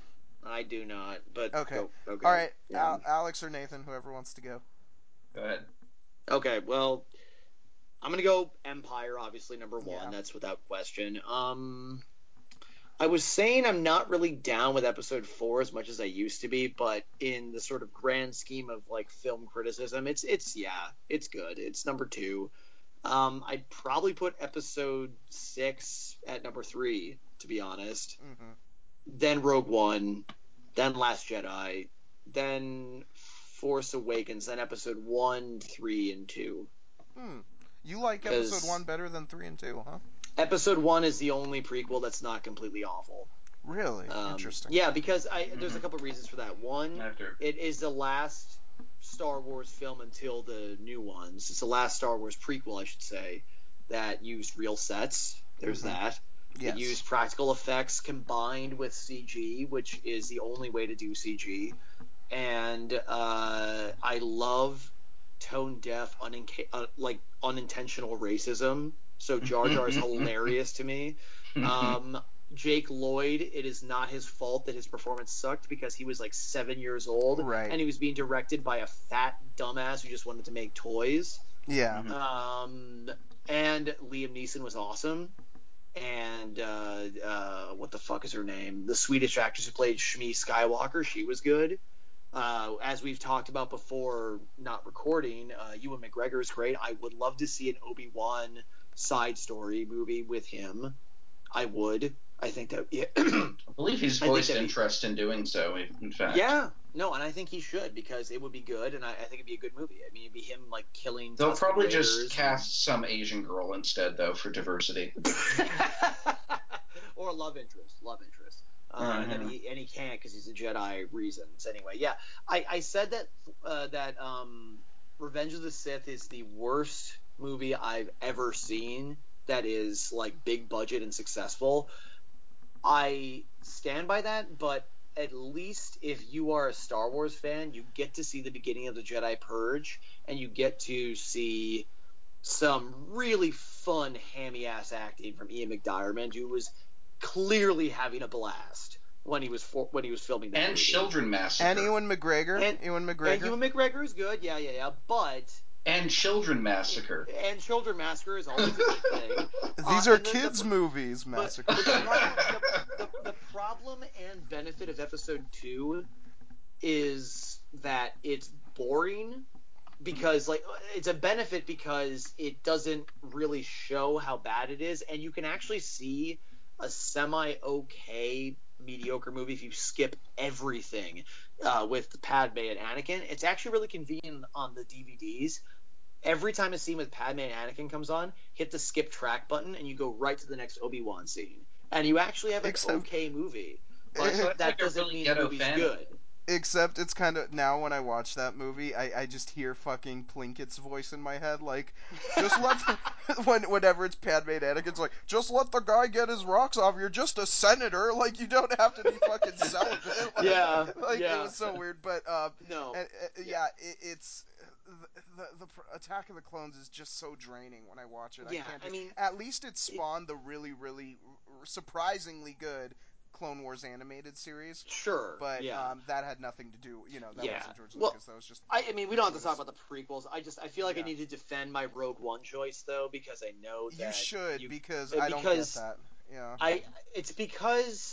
I do not. But Okay. go okay. All right, Yeah. Al- Alex or Nathan, whoever wants to go. Go ahead. Okay. Well, I'm gonna go Empire. Obviously, number one. Yeah. That's without question. Um, I was saying I'm not really down with Episode Four as much as I used to be, but in the sort of grand scheme of like film criticism, it's it's yeah, it's good. It's number two. Um, I'd probably put Episode Six at number three, to be honest. Mm-hmm. Then Rogue One, then Last Jedi, then Force Awakens, then Episode One, Three, and Two. Hmm. You like Episode One better than three and two, huh? Episode One is the only prequel that's not completely awful. Really? Um, Interesting. yeah, because I Mm-hmm. there's a couple reasons for that. One, After. it is the last Star Wars film until the new ones. It's the last Star Wars prequel, I should say, that used real sets. There's Mhm. that. Yes. It used practical effects combined with C G, which is the only way to do C G. And uh, I love tone deaf, uninca- uh, like unintentional racism. So Jar Jar is hilarious to me. Um, Jake Lloyd, it is not his fault that his performance sucked because he was like seven years old Right. and he was being directed by a fat dumbass who just wanted to make toys. Yeah. Mhm. Um, and Liam Neeson was awesome. And uh, uh, what the fuck is her name? The Swedish actress who played Shmi Skywalker, she was good. Uh, as we've talked about before, not recording, uh, Ewan McGregor is great. I would love to see an Obi-Wan side story movie with him. I would. I think that. Yeah. I believe he's I think voiced that'd be- interest in doing so. In fact. Yeah, no, and I think he should because it would be good, and I, I think it'd be a good movie. I mean, it'd be him like killing. They'll Tusken probably Raiders just and- cast some Asian girl instead, though, for diversity. or love interest, love interest. Uh, Uh-huh. and then he and he can't because he's a Jedi reasons. Anyway, yeah, I, I said that uh, that um, Revenge of the Sith is the worst movie I've ever seen. That is like big budget and successful. I stand by that, but at least if you are a Star Wars fan, you get to see the beginning of the Jedi Purge, and you get to see some really fun hammy ass acting from Ian McDiarmid, who was clearly having a blast when he was for, when he was filming that And movie. Children Massacre. And Ewan McGregor. And, Ewan and McGregor. Ewan McGregor is good, yeah, yeah, yeah. But And Children Massacre. and Children Massacre is always a good thing. These Uh, are and the- kids' the, movies, But, Massacre. but the, problem, the, the, the problem and benefit of episode two is that it's boring because like it's a benefit because it doesn't really show how bad it is, and you can actually see a semi-okay mediocre movie if you skip everything uh, with Padme and Anakin. It's actually really convenient on the D V Ds. Every time a scene with Padme and Anakin comes on, hit the skip track button and you go right to the next Obi-Wan scene. And you actually have an Except, okay movie. But So it's that like a doesn't really mean the ghetto movie's fandom. good. except it's kind of now when I watch that movie, I, I just hear fucking Plinkett's voice in my head, like, just let the, when whenever it's Padme and Anakin's like, just let the guy get his rocks off. You're just a senator, like you don't have to be fucking celibate. Like, Yeah, like yeah. it was so weird, but um, No. and, uh, yeah, it, it's the, the the Attack of the Clones is just so draining when I watch it. Yeah, I can't. I Do, mean, at least it it, spawned the really, really r- surprisingly good Clone Wars animated series. sure, But yeah. um, that had nothing to do. You know, that Yeah. wasn't George Well, Lucas. That was just. I, I mean, we don't have to talk gratuitous. about the prequels. I just I feel like Yeah. I need to defend my Rogue One choice though because I know that You should you, because uh, I don't get because that. Yeah. I it's because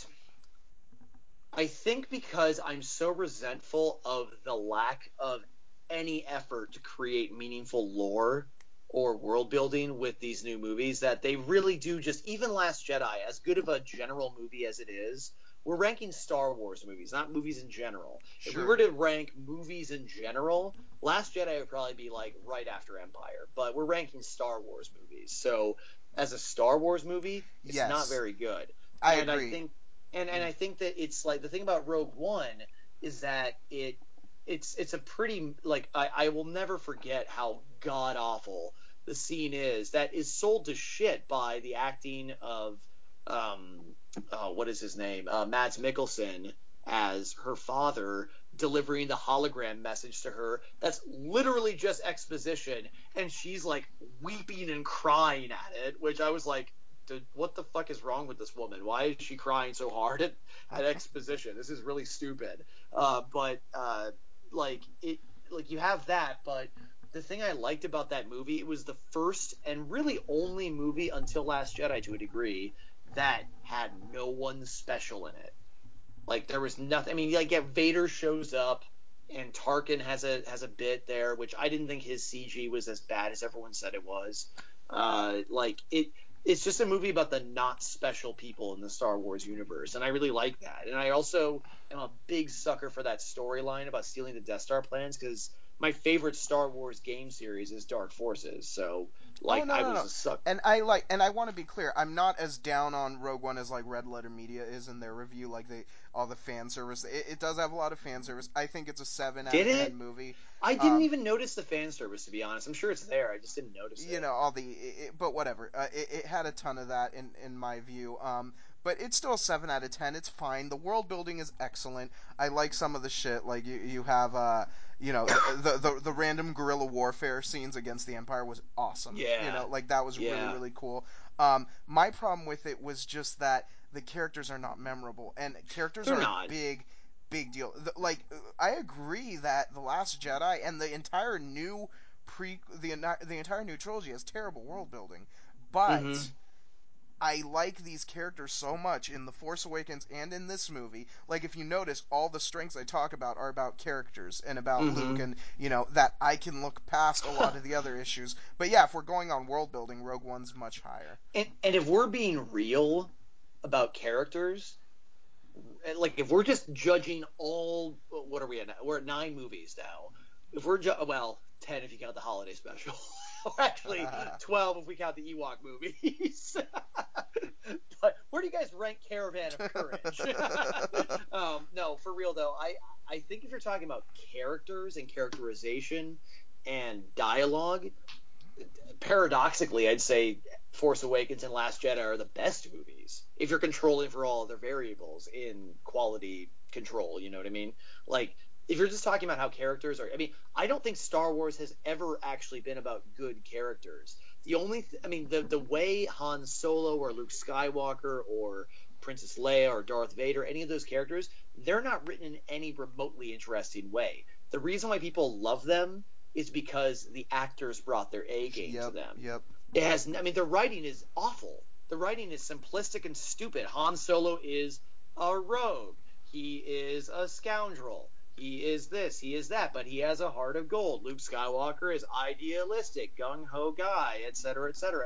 I think because I'm so resentful of the lack of any effort to create meaningful lore or world building with these new movies that they really do just even Last Jedi, as good of a general movie as it is, we're ranking Star Wars movies, not movies in general. Sure. If we were to rank movies in general, Last Jedi would probably be like right after Empire, but we're ranking Star Wars movies. So as a Star Wars movie, it's Yes. not very good. I and agree. I think and and I think that it's like the thing about Rogue One is that it it's it's a pretty like I, I will never forget how god awful the scene is that is sold to shit by the acting of um uh, what is his name uh, Mads Mikkelsen as her father delivering the hologram message to her that's literally just exposition and she's like weeping and crying at it, which I was like, what the fuck is wrong with this woman? Why is she crying so hard at, at exposition? This is really stupid. Uh, but uh, like it, like you have that. But the thing I liked about that movie, it was the first and really only movie until Last Jedi, to a degree, that had no one special in it. Like there was nothing. I mean, like yeah, Vader shows up. And Tarkin has a has a bit there, which I didn't think his C G was as bad as everyone said it was. Uh, like it, it's just a movie about the not special people in the Star Wars universe, and I really like that. And I also am a big sucker for that storyline about stealing the Death Star plans because my favorite Star Wars game series is Dark Forces. So like Oh no I no was no. a sucker. And I like and I want to be clear. I'm not as down on Rogue One as like Red Letter Media is in their review. Like they all the fan service. It, it does have a lot of fan service. I think it's a seven out Did of it? ten movie. I didn't Um, even notice the fan service, to be honest. I'm sure it's there. I just didn't notice you it. know all the it, but whatever uh, it, it had a ton of that in in my view um but it's still a seven out of ten. It's fine. The world building is excellent. I like some of the shit like you you have uh you know the the, the random guerrilla warfare scenes against the Empire was awesome. You Yeah. know, like that was really Yeah. really cool. Um my problem with it was just that the characters are not memorable and characters They're are a not. big big deal. The, like I agree that the Last Jedi and the entire new pre the the entire new trilogy has terrible world building, Mm-hmm. but I like these characters so much in The Force Awakens and in this movie. Like if you notice, all the strengths I talk about are about characters and about Luke, Mm-hmm. and you know that I can look past a lot of the other issues. But yeah, if we're going on world building, Rogue One's much higher. And and if we're being real about characters, like if we're just judging all, what are we at? We're at nine movies now. If we're ju- well, ten if you count the holiday special, or actually twelve if we count the Ewok movies. But where do you guys rank Caravan of Courage? um, no, for real though, I I think if you're talking about characters and characterization and dialogue, paradoxically, I'd say Force Awakens and Last Jedi are the best movies if you're controlling for all other variables in quality control. You know what I mean? Like, if you're just talking about how characters are, I mean, I don't think Star Wars has ever actually been about good characters. The only, th- I mean, the the way Han Solo or Luke Skywalker or Princess Leia or Darth Vader, any of those characters, they're not written in any remotely interesting way. The reason why people love them is because the actors brought their A game to Yep, them. yep. It has, I mean, the writing is awful. The writing is simplistic and stupid. Han Solo is a rogue. He is a scoundrel. He is this, he is that, but he has a heart of gold. Luke Skywalker is idealistic, gung ho guy, et cetera, et cetera. And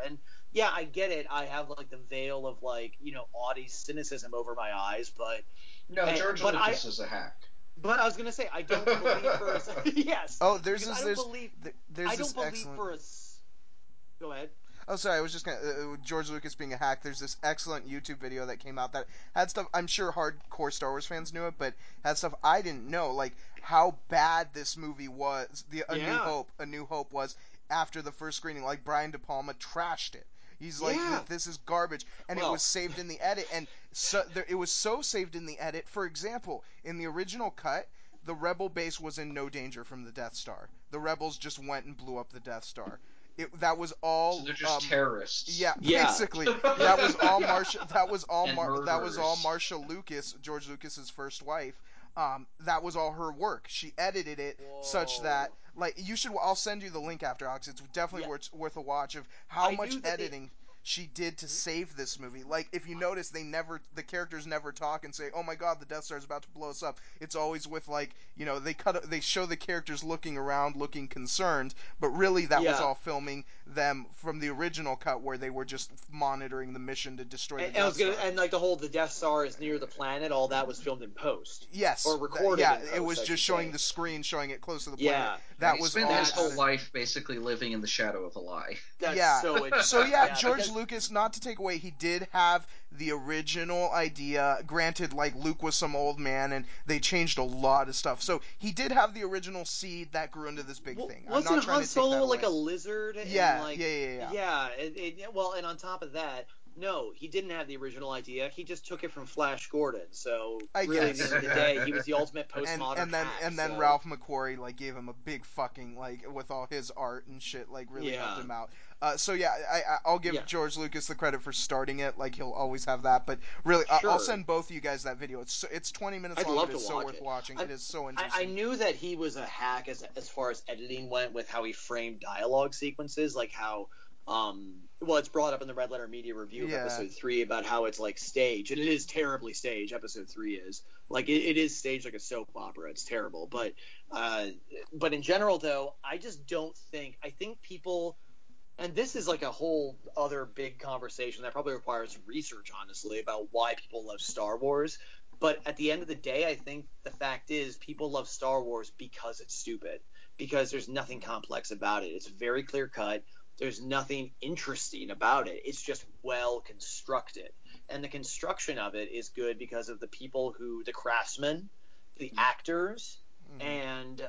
yeah, I get it. I have like the veil of like you know Audie's cynicism over my eyes, but No, and, George but Lucas I is a hack. but I was gonna say I don't believe for a yes Oh, there's because this I don't there's believe th- there's I this don't believe excellent. for a s- go ahead. Oh, sorry. I was just gonna uh, George Lucas being a hack. There's this excellent YouTube video that came out that had stuff. I'm sure hardcore Star Wars fans knew it, but had stuff I didn't know, like how bad this movie was. The A New Yeah. Hope, A New Hope was after the first screening. Like Brian De Palma trashed it. He's like, Yeah. this is garbage, and it Well, was saved in the edit, and so there, it was so saved in the edit. For example, in the original cut, the Rebel base was in no danger from the Death Star. The Rebels just went and blew up the Death Star. It, that was So all. they're just Um, yeah, terrorists. yeah. basically, that was all Marsha. That was all. And Mar- that was all murderers. Marsha Lucas, George Lucas's first wife. Um, that was all her work. She edited it such Whoa. that, like, you should. I'll send you the link after, Alex. It's definitely Yeah. worth worth a watch of how I much knew that they- editing she did to save this movie. Like, if you notice, they never, the characters never talk and say, "Oh my God, the Death Star is about to blow us up." It's always with like, you know, they cut, they show the characters looking around, looking concerned, but really that was Yeah. all filming them from the original cut where they were just monitoring the mission to destroy the And, and I was Death gonna Star. and like the whole the Death Star is near the planet. All that was filmed in post. Yes, Or th- recorded yeah, in post. it was I just should showing say. the screen, showing it close to the Yeah. planet. That he was spent all his whole added. life basically living in the shadow of a lie. That's yeah. so interesting. So yeah, yeah, George because, Lucas, not to take away, he did have the original idea. Granted, like Luke was some old man, and they changed a lot of stuff. So he did have the original seed that grew into this big well, thing. I'm wasn't not trying Han to take that Solo away. like a lizard? And Yeah, like, yeah, yeah, yeah. Yeah. It, it, well, and on top of that, no, he didn't have the original idea. He just took it from Flash Gordon. So I really, at guess, the end of the yeah. day, he was the ultimate and postmodern and then hack. and then so. Ralph McQuarrie like gave him a big fucking like with all his art and shit like really helped Yeah. him out. Uh, so yeah, I, I I'll give Yeah. George Lucas the credit for starting it. Like he'll always have that. But really, I- I'll Sure. send both of you guys that video. It's so- it's twenty minutes I'd long, love but to it's so watch worth it. watching. I, It is so I, I interesting. knew that he was a hack as as far as editing went with how he framed dialogue sequences, like how um well it's brought up in the Red Letter Media review of Yeah. episode three about how it's like staged, and it is terribly staged. Episode three is like it, it is staged like a soap opera. It's terrible, but uh, but in general though, I just don't think I think people. And this is like a whole other big conversation that probably requires research, honestly, about why people love Star Wars. But at the end of the day, I think the fact is people love Star Wars because it's stupid, because there's nothing complex about it. It's very clear cut. There's nothing interesting about it. It's just well constructed. And the construction of it is good because of the people who, the craftsmen, the actors, Mhm. and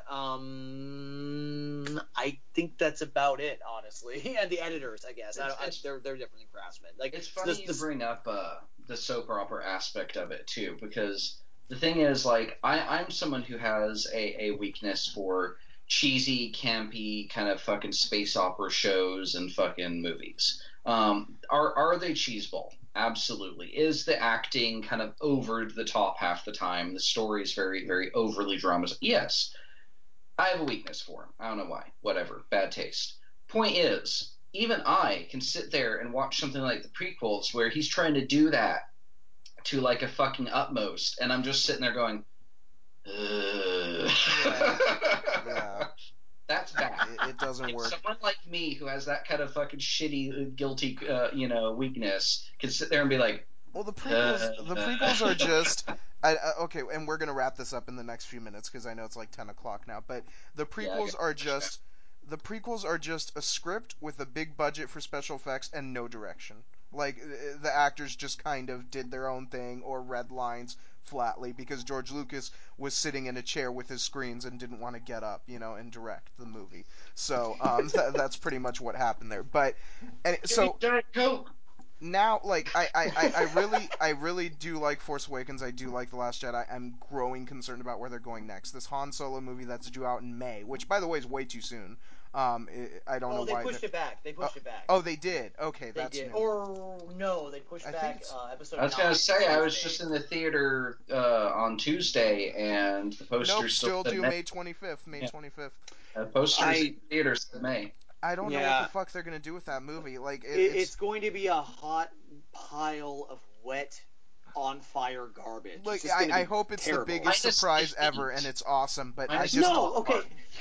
um, I think that's about it, honestly. And the editors, I guess, I, It's- I, it's- they're they're different than craftsmen. Like It's funny this, you this, bring up uh, the soap opera aspect of it too, because the thing is, like, I, I'm someone who has a, a weakness for cheesy, campy, kind of fucking space opera shows and fucking movies. Um, are are they cheeseball? Absolutely. Is the acting kind of over the top half the time? The story is very, very overly dramatized. Yes. I have a weakness for him. I don't know why. Whatever. Bad taste. Point is, even I can sit there and watch something like the prequels where he's trying to do that to like a fucking utmost, and I'm just sitting there going, ugh. Yeah. That's bad. It, it doesn't If work. someone like me who has that kind of fucking shitty, guilty, uh, you know, weakness can sit there and be like, Well, the prequels, uh, the prequels are just, I, I, okay, and we're gonna wrap this up in the next few minutes because I know it's like ten o'clock now. But the Yeah, I prequels got- are just, the prequels are just a script with a big budget for special effects and no direction. Like uh, the actors just kind of did their own thing or read lines flatly because George Lucas was sitting in a chair with his screens and didn't want to get up, you know, and direct the movie. So um, th- that's pretty much what happened there. But and Give so me Diet Coke. now, like I, I, I, I really I really do like Force Awakens. I do like The Last Jedi. I'm growing concerned about where they're going next. This Han Solo movie that's due out in May, which by the way is way too soon. Um, it, I don't oh, know they why. pushed they're- it back. They pushed it back. Oh, they did. Okay, They that's did. new. Or no, they pushed I think back it's- uh, episode. I was nine gonna say I was Tuesday. just in the theater uh, on Tuesday, and the poster Nope, still still said due May. May twenty-fifth. May Yeah. twenty-fifth. The posters I- in the theater said May. I don't know what Yeah. the fuck they're gonna do with that movie. Like it, It, it's, it's going to be a hot pile of wet, on fire garbage. like It's just gonna I, I be hope it's terrible. the biggest Minus surprise the ever heat. and it's awesome. But I Minus just the No, okay. heart.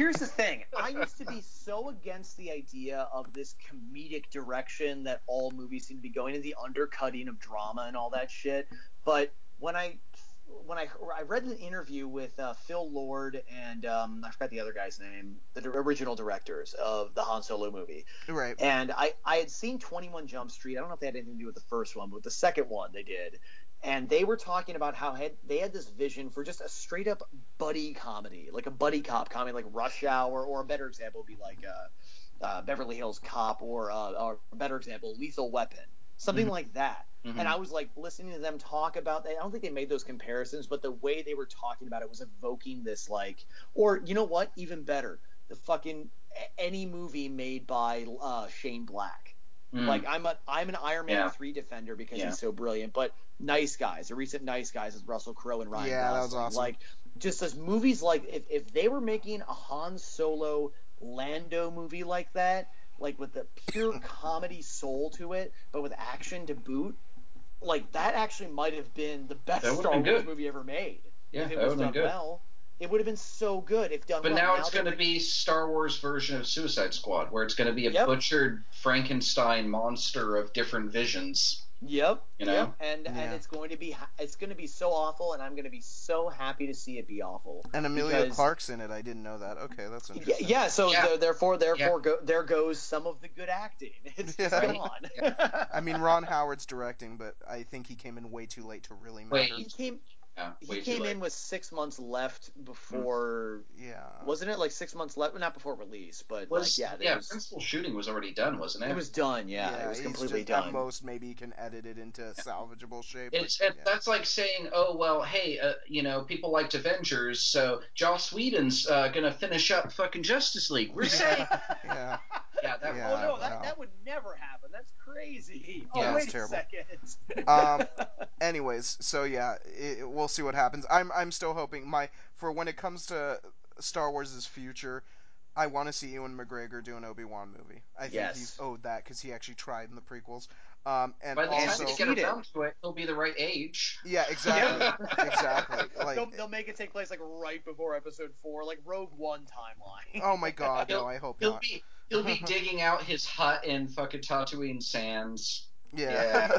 here's the thing. I used to be so against the idea of this comedic direction that all movies seem to be going in, the undercutting of drama and all that shit. But when I when I I read an interview with uh, Phil Lord and um, I forgot the other guy's name, the original directors of the Han Solo movie. Right. And I, I had seen twenty-one Jump Street. I don't know if they had anything to do with the first one, but with the second one they did. And they were talking about how had, they had this vision for just a straight up buddy comedy, like a buddy cop comedy, like Rush Hour, or a better example would be like uh, uh, Beverly Hills Cop, or, uh, or a better example, Lethal Weapon, something Mhm. like that. Mhm. And I was like listening to them talk about that. I don't think they made those comparisons, but the way they were talking about it was evoking this like, or you know what, even better, the fucking any movie made by uh, Shane Black. Mm. Like I'm a I'm an Iron Man Yeah. three defender because Yeah. he's so brilliant. But Nice Guys, the recent Nice Guys with Russell Crowe and Ryan Yeah, that was Gosling. awesome. Like just as movies like if if they were making a Han Solo Lando movie like that, like with the pure comedy soul to it, but with action to boot, like that actually might have been the best That would've Star been Wars good. movie ever made. Yeah, if it that was would've been done good. well. It would have been so good if done But well. now it's they're going to be Star Wars version of Suicide Squad, where it's going to be a Yep. butchered Frankenstein monster of different visions. Yep. You know? Yep. And Yeah. and it's going to be it's going to be so awful, and I'm going to be so happy to see it be awful. And Amelia because, Clark's in it. I didn't know that. Okay, that's Yeah, interesting. yeah. So Yeah. there- therefore, therefore, go, there goes some of the good acting. It's just Yeah. gone. I mean, Ron Howard's directing, but I think he came in way too late to really matter. he came Yeah, he way too came late. in with six months left before. Yeah. Wasn't it like six months left? Not before release, but Was, like yeah, yeah, it was. principal shooting was already done, wasn't it? It was done. Yeah, it was he's completely just, done. At most, maybe he can edit it into salvageable shape. It's but, it, yeah. That's like saying, oh well, hey, uh, you know, people liked Avengers, so Joss Whedon's uh, gonna finish up fucking Justice League. We're saying, Yeah. yeah, that Yeah. Oh no, that, no. that would never happen. That's crazy. Yeah, oh it's wait a terrible. second. Um, Anyways, so yeah, it, we'll see what happens. I'm I'm still hoping my for when it comes to Star Wars' future, I want to see Ewan McGregor do an Obi-Wan movie. I think Yes. he's owed that because he actually tried in the prequels. Um, and by the also, time they get around to it, he'll be the right age. yeah, exactly, exactly. Like, they'll, they'll make it take place like right before Episode Four, like Rogue One timeline. oh my God, no, He'll, I hope he'll not. be he'll be digging out his hut in fucking Tatooine Sands. Yeah.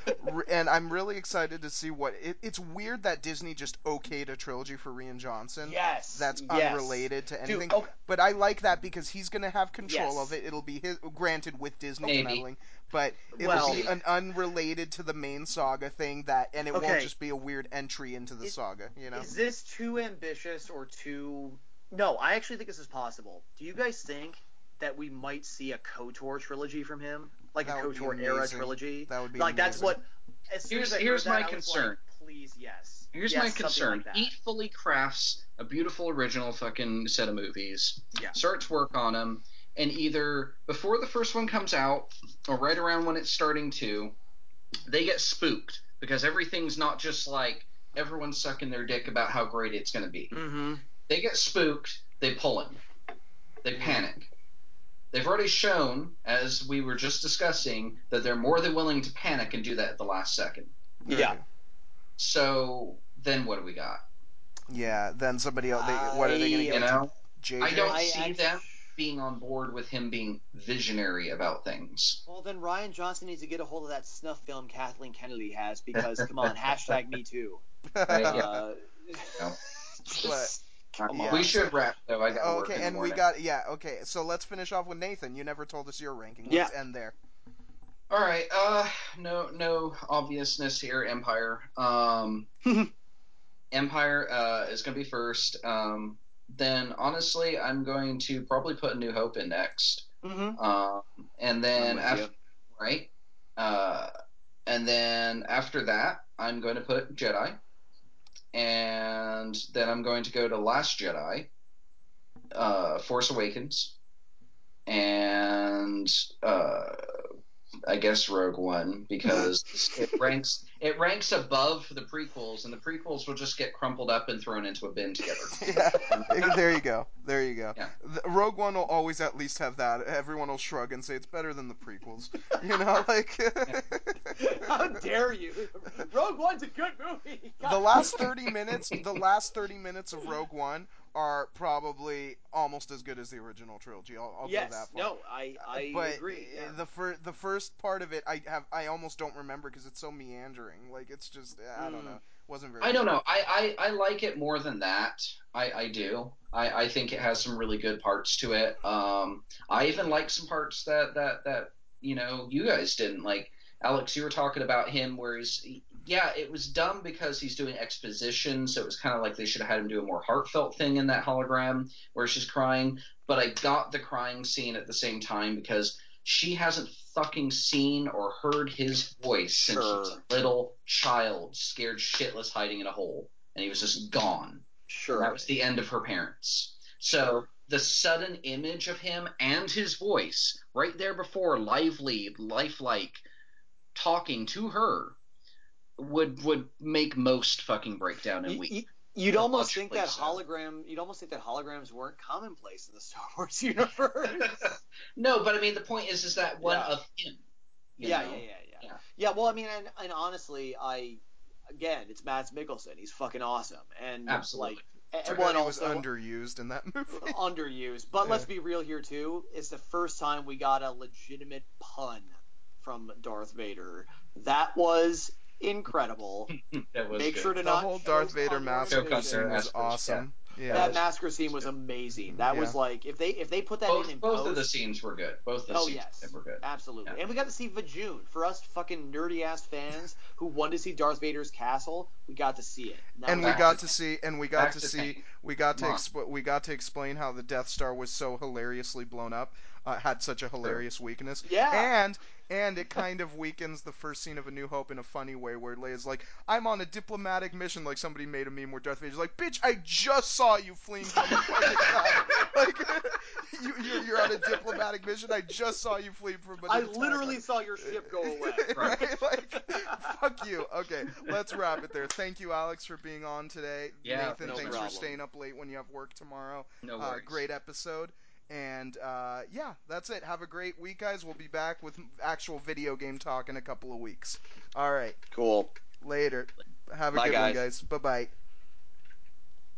And I'm really excited to see what it, it's weird that Disney just okayed a trilogy for Rian Johnson. Yes. That's yes. unrelated to anything. Dude, okay. But I like that because he's going to have control Yes. of it. It'll be his, granted with Disney Maybe. meddling, but it'll Well- be an unrelated to the main saga thing that, and it won't Okay. just be a weird entry into the Is- saga, you know? Is this too ambitious or too? No, I actually think this is possible. Do you guys think that we might see a KOTOR trilogy from him, like That a would be KOTOR era amazing. trilogy? That would be like that's amazing. what. As soon Here's- as I here's heard that, my I was concern. like, please, yes. Here's yes, my something concern. Like that. He fully crafts a beautiful original fucking set of movies. Yeah. Starts work on them, and either before the first one comes out or right around when it's starting to, they get spooked because everything's not just like everyone's sucking their dick about how great it's going to be. Mm-hmm. They get spooked, they pull him. They panic. They've already shown, as we were just discussing, that they're more than willing to panic and do that at the last second. Yeah. So then what do we got? Yeah, then somebody else, they, what are they going to I- give You it know, to J J? I don't I see actu- them being on board with him being visionary about things. Well, then Ryan Johnson needs to get a hold of that snuff film Kathleen Kennedy has because, come on, hashtag me too. Right, yeah. Uh, No. just, come yeah. on. We should wrap, though. I got work Okay, in the and we morning. got, yeah, okay, so let's finish off with Nathan. You never told us your ranking. Let's Yeah. end there. All right. Uh, no, no obviousness here. Empire. Um, Empire uh, is going to be first. Um, then, honestly, I'm going to probably put A New Hope in next. Mm-hmm. Um, and then I'm with after, you. right? Uh, and then after that, I'm going to put Jedi. And then I'm going to go to Last Jedi, uh, Force Awakens, and uh, I guess Rogue One, because it ranks it ranks above the prequels, and the prequels will just get crumpled up and thrown into a bin together. Yeah, there you go. There you go. Yeah. The, Rogue One will always at least have that. Everyone will shrug and say it's better than the prequels. You know, like How dare you? Rogue One's a good movie. the last thirty minutes. The last thirty minutes of Rogue One are probably almost as good as the original trilogy. I'll, I'll yes, go that far. no, I I but agree. Yeah. the fir- the first part of it, I have I almost don't remember because it's so meandering. Like it's just I don't Mm. know, wasn't very. I don't good. know. I, I, I like it more than that. I, I do. I, I think it has some really good parts to it. Um, I even like some parts that, that, that you know you guys didn't like. Alex, you were talking about him where he's yeah, it was dumb because he's doing exposition, so it was kind of like they should have had him do a more heartfelt thing in that hologram where she's crying. But I got the crying scene at the same time because she hasn't fucking seen or heard his voice since she was Sure. a little child, scared shitless, hiding in a hole, and he was just gone. Sure. And that was the end of her parents. So Sure. the sudden image of him and his voice right there before, lively, lifelike, talking to her would would make most fucking breakdown in You, week. you, you'd almost think Logically that so. hologram. You'd almost think that holograms weren't commonplace in the Star Wars universe. No, but I mean the point is is that one Yeah. of him. You yeah, know? yeah, yeah, yeah, Yeah. Yeah, well, I mean, and, and honestly, I again, it's Mads Mikkelsen. He's fucking awesome, and Absolutely. like, and, Too well, bad and he was also underused in that movie. underused. But Yeah. let's be real here too. It's the first time we got a legitimate pun from Darth Vader. That was incredible. That was Make good. sure to The not whole choke Darth Vader on your massacre ambition. scene was Aspers, awesome. Yeah. That was- massacre scene was good. amazing. That Yeah. was like if they if they put that both in in both post. of the scenes were good. Both the Oh scenes yes, were good. absolutely. Yeah. And we got to see Vajun. For us fucking nerdy ass fans who wanted to see Darth Vader's castle, we got to see it. that And was we Back got to to tank. see, and we got Back to to see, tank. we got to Come on. exp- we got to explain how the Death Star was so hilariously blown up, uh, had such a hilarious weakness. Yeah. And and it kind of weakens the first scene of A New Hope in a funny way, where Leia's like, "I'm on a diplomatic mission," like somebody made a meme where Darth Vader's like, "Bitch, I just saw you fleeing from the fucking crowd. Like, you, you're, you're on a diplomatic mission. I just saw you fleeing from an I attack." literally saw your ship go away. Right? Like, fuck you. Okay, let's wrap it there. Thank you, Alex, for being on today. Yeah, Nathan, no thanks problem. for staying up late when you have work tomorrow. No Uh, worries. great episode. And uh, yeah, that's it. Have a great week, guys. We'll be back with actual video game talk in a couple of weeks. All right. Cool. Later. Have a Bye, good one, guys. guys. Bye bye.